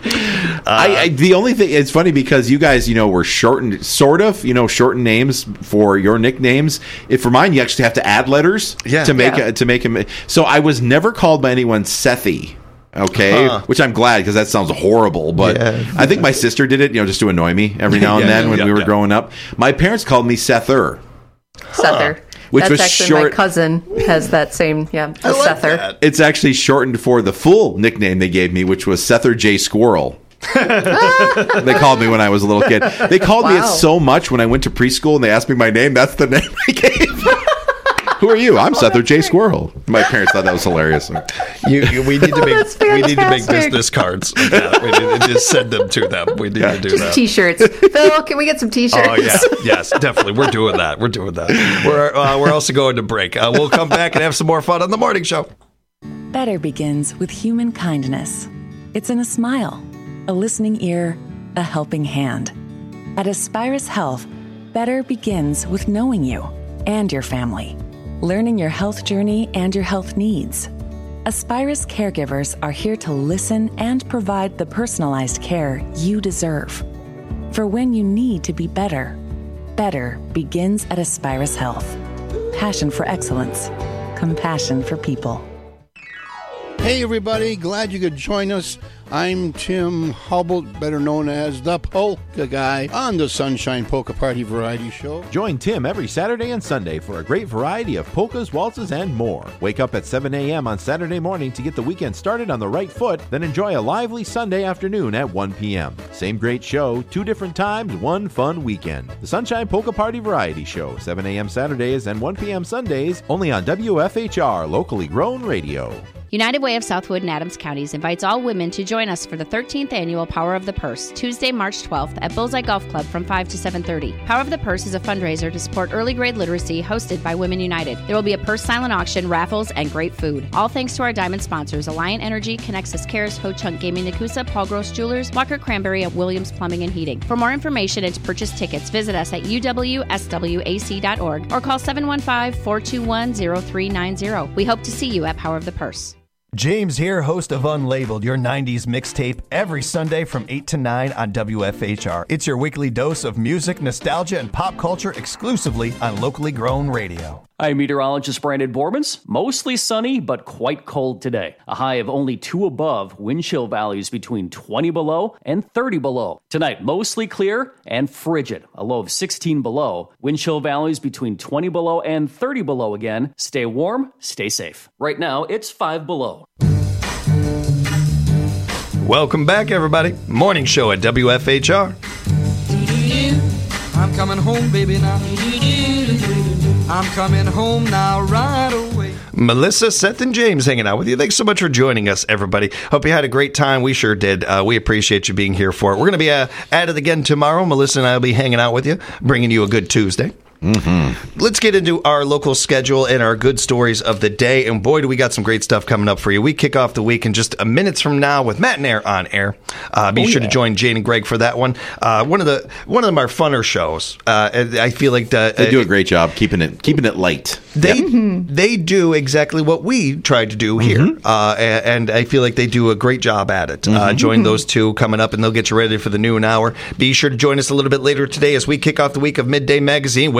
The only thing, it's funny because you guys, were shortened, shortened names for your nicknames. For mine, you actually have to add letters to make him. So I was never called by anyone Sethy. Okay, which I'm glad because that sounds horrible. But I think my sister did it, just to annoy me every now and then when we were growing up. My parents called me Sether. Sether. Which That's was actually short. my cousin has that same, Sether. It's actually shortened for the full nickname they gave me, which was Sether J. Squirrel. They called me when I was a little kid. They called me it so much when I went to preschool and they asked me my name. That's the name they gave me. Who are you? I'm Sether J. Squirrel. My parents thought that was hilarious. We need to make business cards. Yeah, we need to just send them to them. We need to do that. T-shirts. Phil, can we get some T-shirts? Oh yeah, yes, definitely. We're doing that. We're also going to break. We'll come back and have some more fun on the morning show. Better begins with human kindness. It's in a smile, a listening ear, a helping hand. At Aspirus Health, better begins with knowing you and your family. Learning your health journey and your health needs. Aspirus caregivers are here to listen and provide the personalized care you deserve. For when you need to be better, better begins at Aspirus Health. Passion for excellence. Compassion for people. Hey everybody, glad you could join us. I'm Tim Hubble, better known as the Polka Guy, on the Sunshine Polka Party Variety Show. Join Tim every Saturday and Sunday for a great variety of polkas, waltzes, and more. Wake up at 7 a.m. on Saturday morning to get the weekend started on the right foot, then enjoy a lively Sunday afternoon at 1 p.m. Same great show, 2 different times, one fun weekend. The Sunshine Polka Party Variety Show, 7 a.m. Saturdays and 1 p.m. Sundays, only on WFHR, locally grown radio. United Way of Southwood and Adams Counties invites all women to join us for the 13th annual Power of the Purse, Tuesday, March 12th at Bullseye Golf Club from 5 to 7:30. Power of the Purse is a fundraiser to support early grade literacy hosted by Women United. There will be a purse silent auction, raffles, and great food. All thanks to our diamond sponsors, Alliant Energy, Connexus Cares, Ho Chunk Gaming Nakusa, Paul Gross Jewelers, Walker Cranberry, and Williams Plumbing and Heating. For more information and to purchase tickets, visit us at uwswac.org or call 715-421-0390. We hope to see you at Power of the Purse. James here, host of Unlabeled, your 90s mixtape, every Sunday from 8 to 9 on WFHR. It's your weekly dose of music, nostalgia, and pop culture exclusively on locally grown radio. I'm meteorologist Brandon Borbans. Mostly sunny, but quite cold today. A high of only 2 above, wind chill values between 20 below and 30 below. Tonight, mostly clear and frigid. A low of 16 below. Wind chill values between 20 below and 30 below again. Stay warm, stay safe. Right now, it's 5 below. Welcome back, everybody. Morning show at WFHR. I'm coming home, baby, now. I'm coming home now right away. Melissa, Seth, and James hanging out with you. Thanks so much for joining us, everybody. Hope you had a great time. We sure did. We appreciate you being here for it. We're going to be at it again tomorrow. Melissa and I will be hanging out with you, bringing you a good Tuesday. Mm-hmm. Let's get into our local schedule and our good stories of the day. And boy, do we got some great stuff coming up for you. We kick off the week in just minutes from now with Matt and Air on air. Be sure to join Jane and Greg for that one. One of them are funner shows. I feel like they do a great job keeping it light. They do exactly what we tried to do here, and I feel like they do a great job at it. Join those two coming up, and they'll get you ready for the noon hour. Be sure to join us a little bit later today as we kick off the week of Midday Magazine with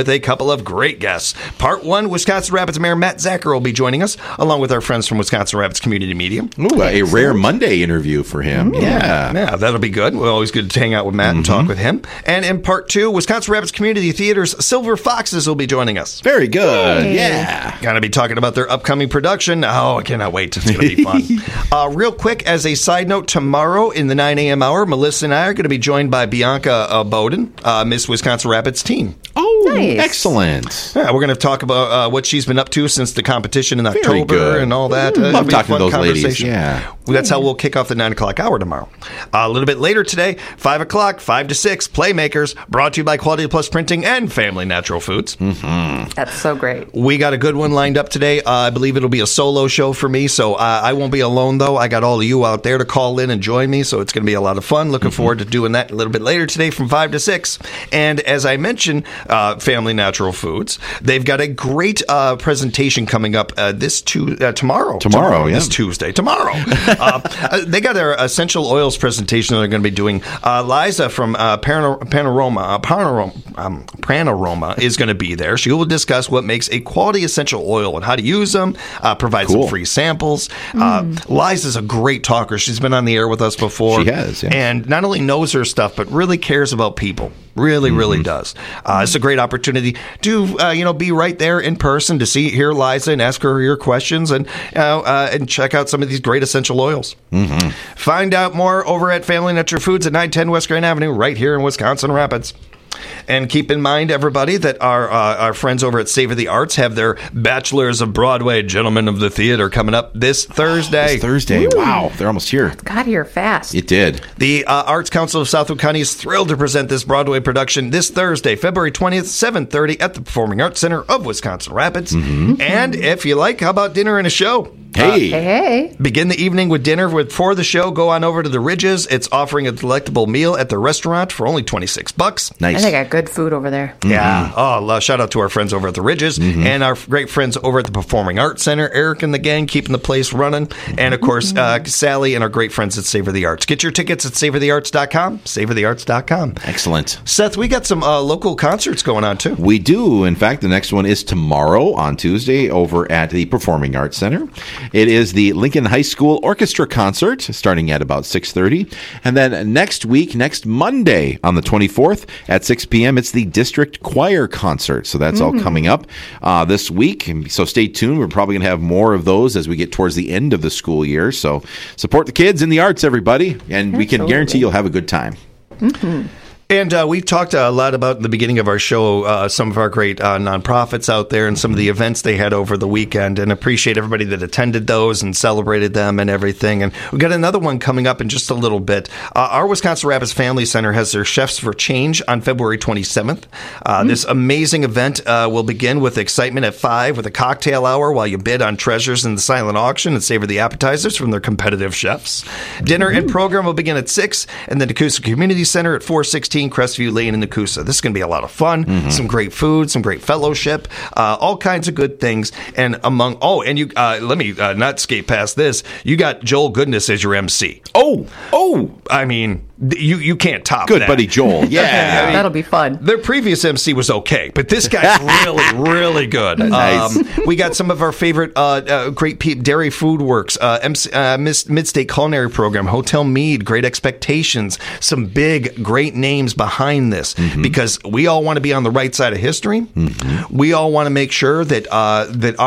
with a couple of great guests. Part 1, Wisconsin Rapids Mayor Matt Zacher will be joining us, along with our friends from Wisconsin Rapids Community Media. Ooh, a rare Monday interview for him. Yeah, that'll be good. We're always good to hang out with Matt and talk with him. And in Part 2, Wisconsin Rapids Community Theater's Silver Foxes will be joining us. Very good. Yeah. Going to be talking about their upcoming production. Oh, I cannot wait. It's going to be fun. Real quick, as a side note, tomorrow in the 9 a.m. hour, Melissa and I are going to be joined by Bianca Bowden, Miss Wisconsin Rapids teen. Oh, nice. Excellent. Yeah, we're going to talk about what she's been up to since the competition in October and all that. Love talking to those ladies. Yeah. That's how we'll kick off the 9 o'clock hour tomorrow. A little bit later today, 5 o'clock, 5 to 6, Playmakers, brought to you by Quality Plus Printing and Family Natural Foods. That's so great. We got a good one lined up today. I believe it'll be a solo show for me, so I won't be alone, though. I got all of you out there to call in and join me, so it's going to be a lot of fun. Looking forward to doing that a little bit later today from 5 to 6. And as I mentioned, Family Natural Foods, they've got a great presentation coming up tomorrow. Tomorrow, this Tuesday. Tomorrow. They got their essential oils presentation that they're going to be doing. Liza from Panorama is going to be there. She will discuss what makes a quality essential oil and how to use them, provide some free samples. Liza's a great talker. She's been on the air with us before. She has, yeah. And not only knows her stuff, but really cares about people. Really does. It's a great opportunity to be right there in person to hear Liza and ask her your questions and check out some of these great essential oils. Find out more over at Family Natural Foods at 910 West Grand Avenue, right here in Wisconsin Rapids. And keep in mind, everybody, that our friends over at Savor the Arts have their Bachelors of Broadway Gentlemen of the Theater coming up this Thursday. Woo. Wow, they're almost here. It got here fast. It did. The Arts Council of Southwood County is thrilled to present this Broadway production this Thursday, February 20th, 7:30 at the Performing Arts Center of Wisconsin Rapids. And if you like, how about dinner and a show? Hey. Begin the evening with dinner before the show. Go on over to the Ridges. It's offering a delectable meal at the restaurant for only $26. Nice. And they got good food over there. Yeah. Oh, shout out to our friends over at the Ridges and our great friends over at the Performing Arts Center. Eric and the gang keeping the place running. And, of course, Sally and our great friends at Savor the Arts. Get your tickets at savorthearts.com. Savorthearts.com. Excellent. Seth, we got some local concerts going on, too. We do. In fact, the next one is tomorrow on Tuesday over at the Performing Arts Center. It is the Lincoln High School Orchestra Concert starting at about 6:30. And then next Monday on the 24th at 6 p.m., it's the District Choir Concert. So that's all coming up this week. So stay tuned. We're probably going to have more of those as we get towards the end of the school year. So support the kids in the arts, everybody. And we can guarantee you'll have a good time. And we've talked a lot about in the beginning of our show some of our great nonprofits out there and some of the events they had over the weekend, and appreciate everybody that attended those and celebrated them and everything. And we've got another one coming up in just a little bit. Our Wisconsin Rapids Family Center has their Chefs for Change on February 27th. This amazing event will begin with excitement at 5 with a cocktail hour while you bid on treasures in the silent auction and savor the appetizers from their competitive chefs. Dinner and program will begin at 6, and the Nakusa Community Center at 416 Crestview Lane in Nakusa. This is going to be a lot of fun. Some great food, some great fellowship, all kinds of good things. And you let me not skate past this. You got Joel Goodness as your MC. I mean, you can't top Good that. buddy Joel. Yeah. I mean, that'll be fun. Their preous MC was okay, but this guy's really good. Nice. We got some of our favorite great Dairy Food Works, Mid-State Culinary Program, Hotel Mead, Great Expectations, some big, great names behind this because we all want to be on the right side of history. We all want to make sure that that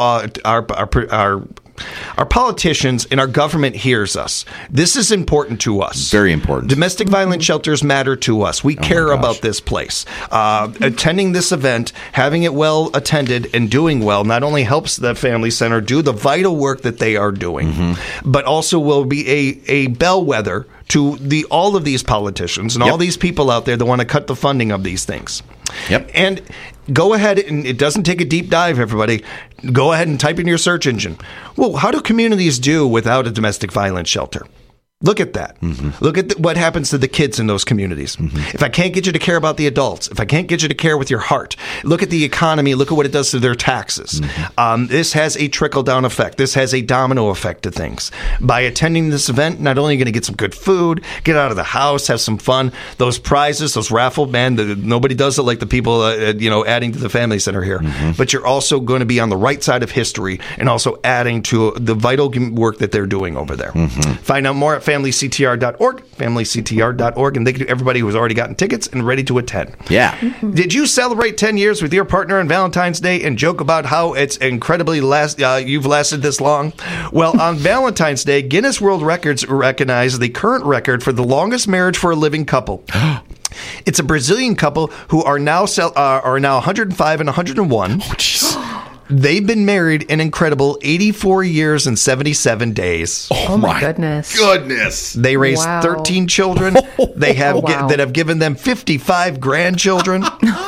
our politicians and our government hears us. This is important to us. Very important. Domestic violence shelters matter to us. We care about this place. Attending this event, having it well attended and doing well, not only helps the Family Center do the vital work that they are doing, but also will be a bellwether to all of these politicians and all these people out there that want to cut the funding of these things. And go ahead, and it doesn't take a deep dive, everybody. Go ahead and type in your search engine. Well, how do communities do without a domestic violence shelter? Look at that. Look at what happens to the kids in those communities. If I can't get you to care about the adults, if I can't get you to care with your heart, look at the economy, look at what it does to their taxes. This has a trickle-down effect. This has a domino effect to things. By attending this event, not only are you going to get some good food, get out of the house, have some fun, those prizes, those raffle, man, nobody does it like the people, adding to the family center here. But you're also going to be on the right side of history and also adding to the vital work that they're doing over there. Find out more at FamilyCTR.org, and thank you to everybody who's already gotten tickets and ready to attend. Yeah. Did you celebrate 10 years with your partner on Valentine's Day and joke about how it's incredibly you've lasted this long? Well, on Valentine's Day, Guinness World Records recognized the current record for the longest marriage for a living couple. It's a Brazilian couple who are now 105 and 101. Oh, jeez. They've been married an incredible 84 years and 77 days. Oh my goodness. They raised 13 children. They have that have given them 55 grandchildren,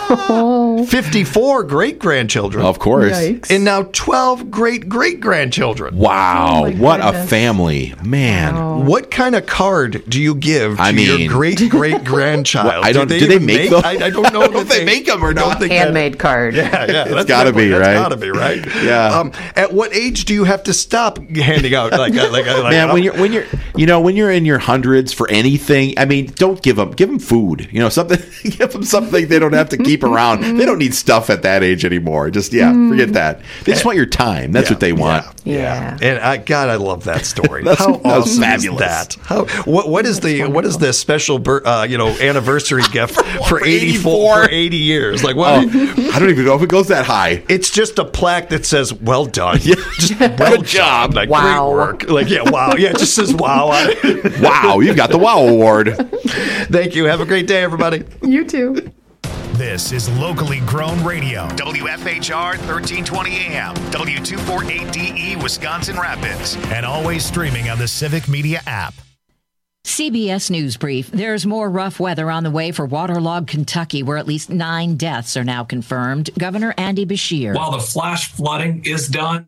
54 great-grandchildren. Of course. Yikes. And now 12 great-great-grandchildren. Wow. What a family. Man. Wow. What kind of card do you give to your great-great-grandchild? Do they make those? I don't know if they make them or not. Handmade card. Yeah. It's got to be, right? That's got to be, right? Yeah. At what age do you have to stop handing out man, when you're in your hundreds for anything, I mean, don't give them food. Something. Give them something they don't have to keep around. They don't need stuff at that age anymore. Just forget that. They just want your time. That's what they want. Yeah. And I love that story. That's How awesome fabulous. is that? What is the special anniversary gift for 84 for 80 years? Like what? I don't even know if it goes that high. It's just a plaque that says "Well done." Just good job. Like, wow. Great work. Like wow. Yeah, it just says wow. Wow, you've got the wow award. Thank you. Have a great day, everybody. You too. This is locally grown radio. WFHR 1320 AM, W248DE Wisconsin Rapids, and always streaming on the Civic Media app. CBS News Brief. There's more rough weather on the way for waterlogged Kentucky, where at least 9 deaths are now confirmed. Governor Andy Beshear. While the flash flooding is done,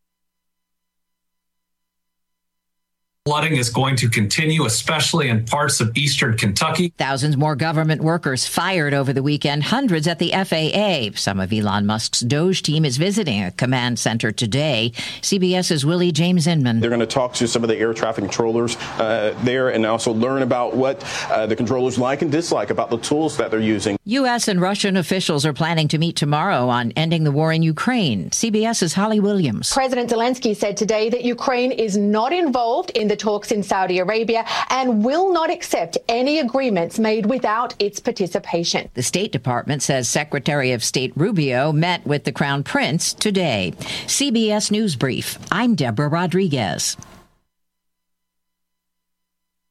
flooding is going to continue, especially in parts of eastern Kentucky. Thousands more government workers fired over the weekend, hundreds at the FAA. Some of Elon Musk's Doge team is visiting a command center today. CBS's Willie James Inman. They're going to talk to some of the air traffic controllers there and also learn about what the controllers like and dislike about the tools that they're using. U.S. and Russian officials are planning to meet tomorrow on ending the war in Ukraine. CBS's Holly Williams. President Zelensky said today that Ukraine is not involved in the talks in Saudi Arabia and will not accept any agreements made without its participation. The State Department says Secretary of State Rubio met with the Crown Prince today. CBS News Brief. I'm Deborah Rodriguez.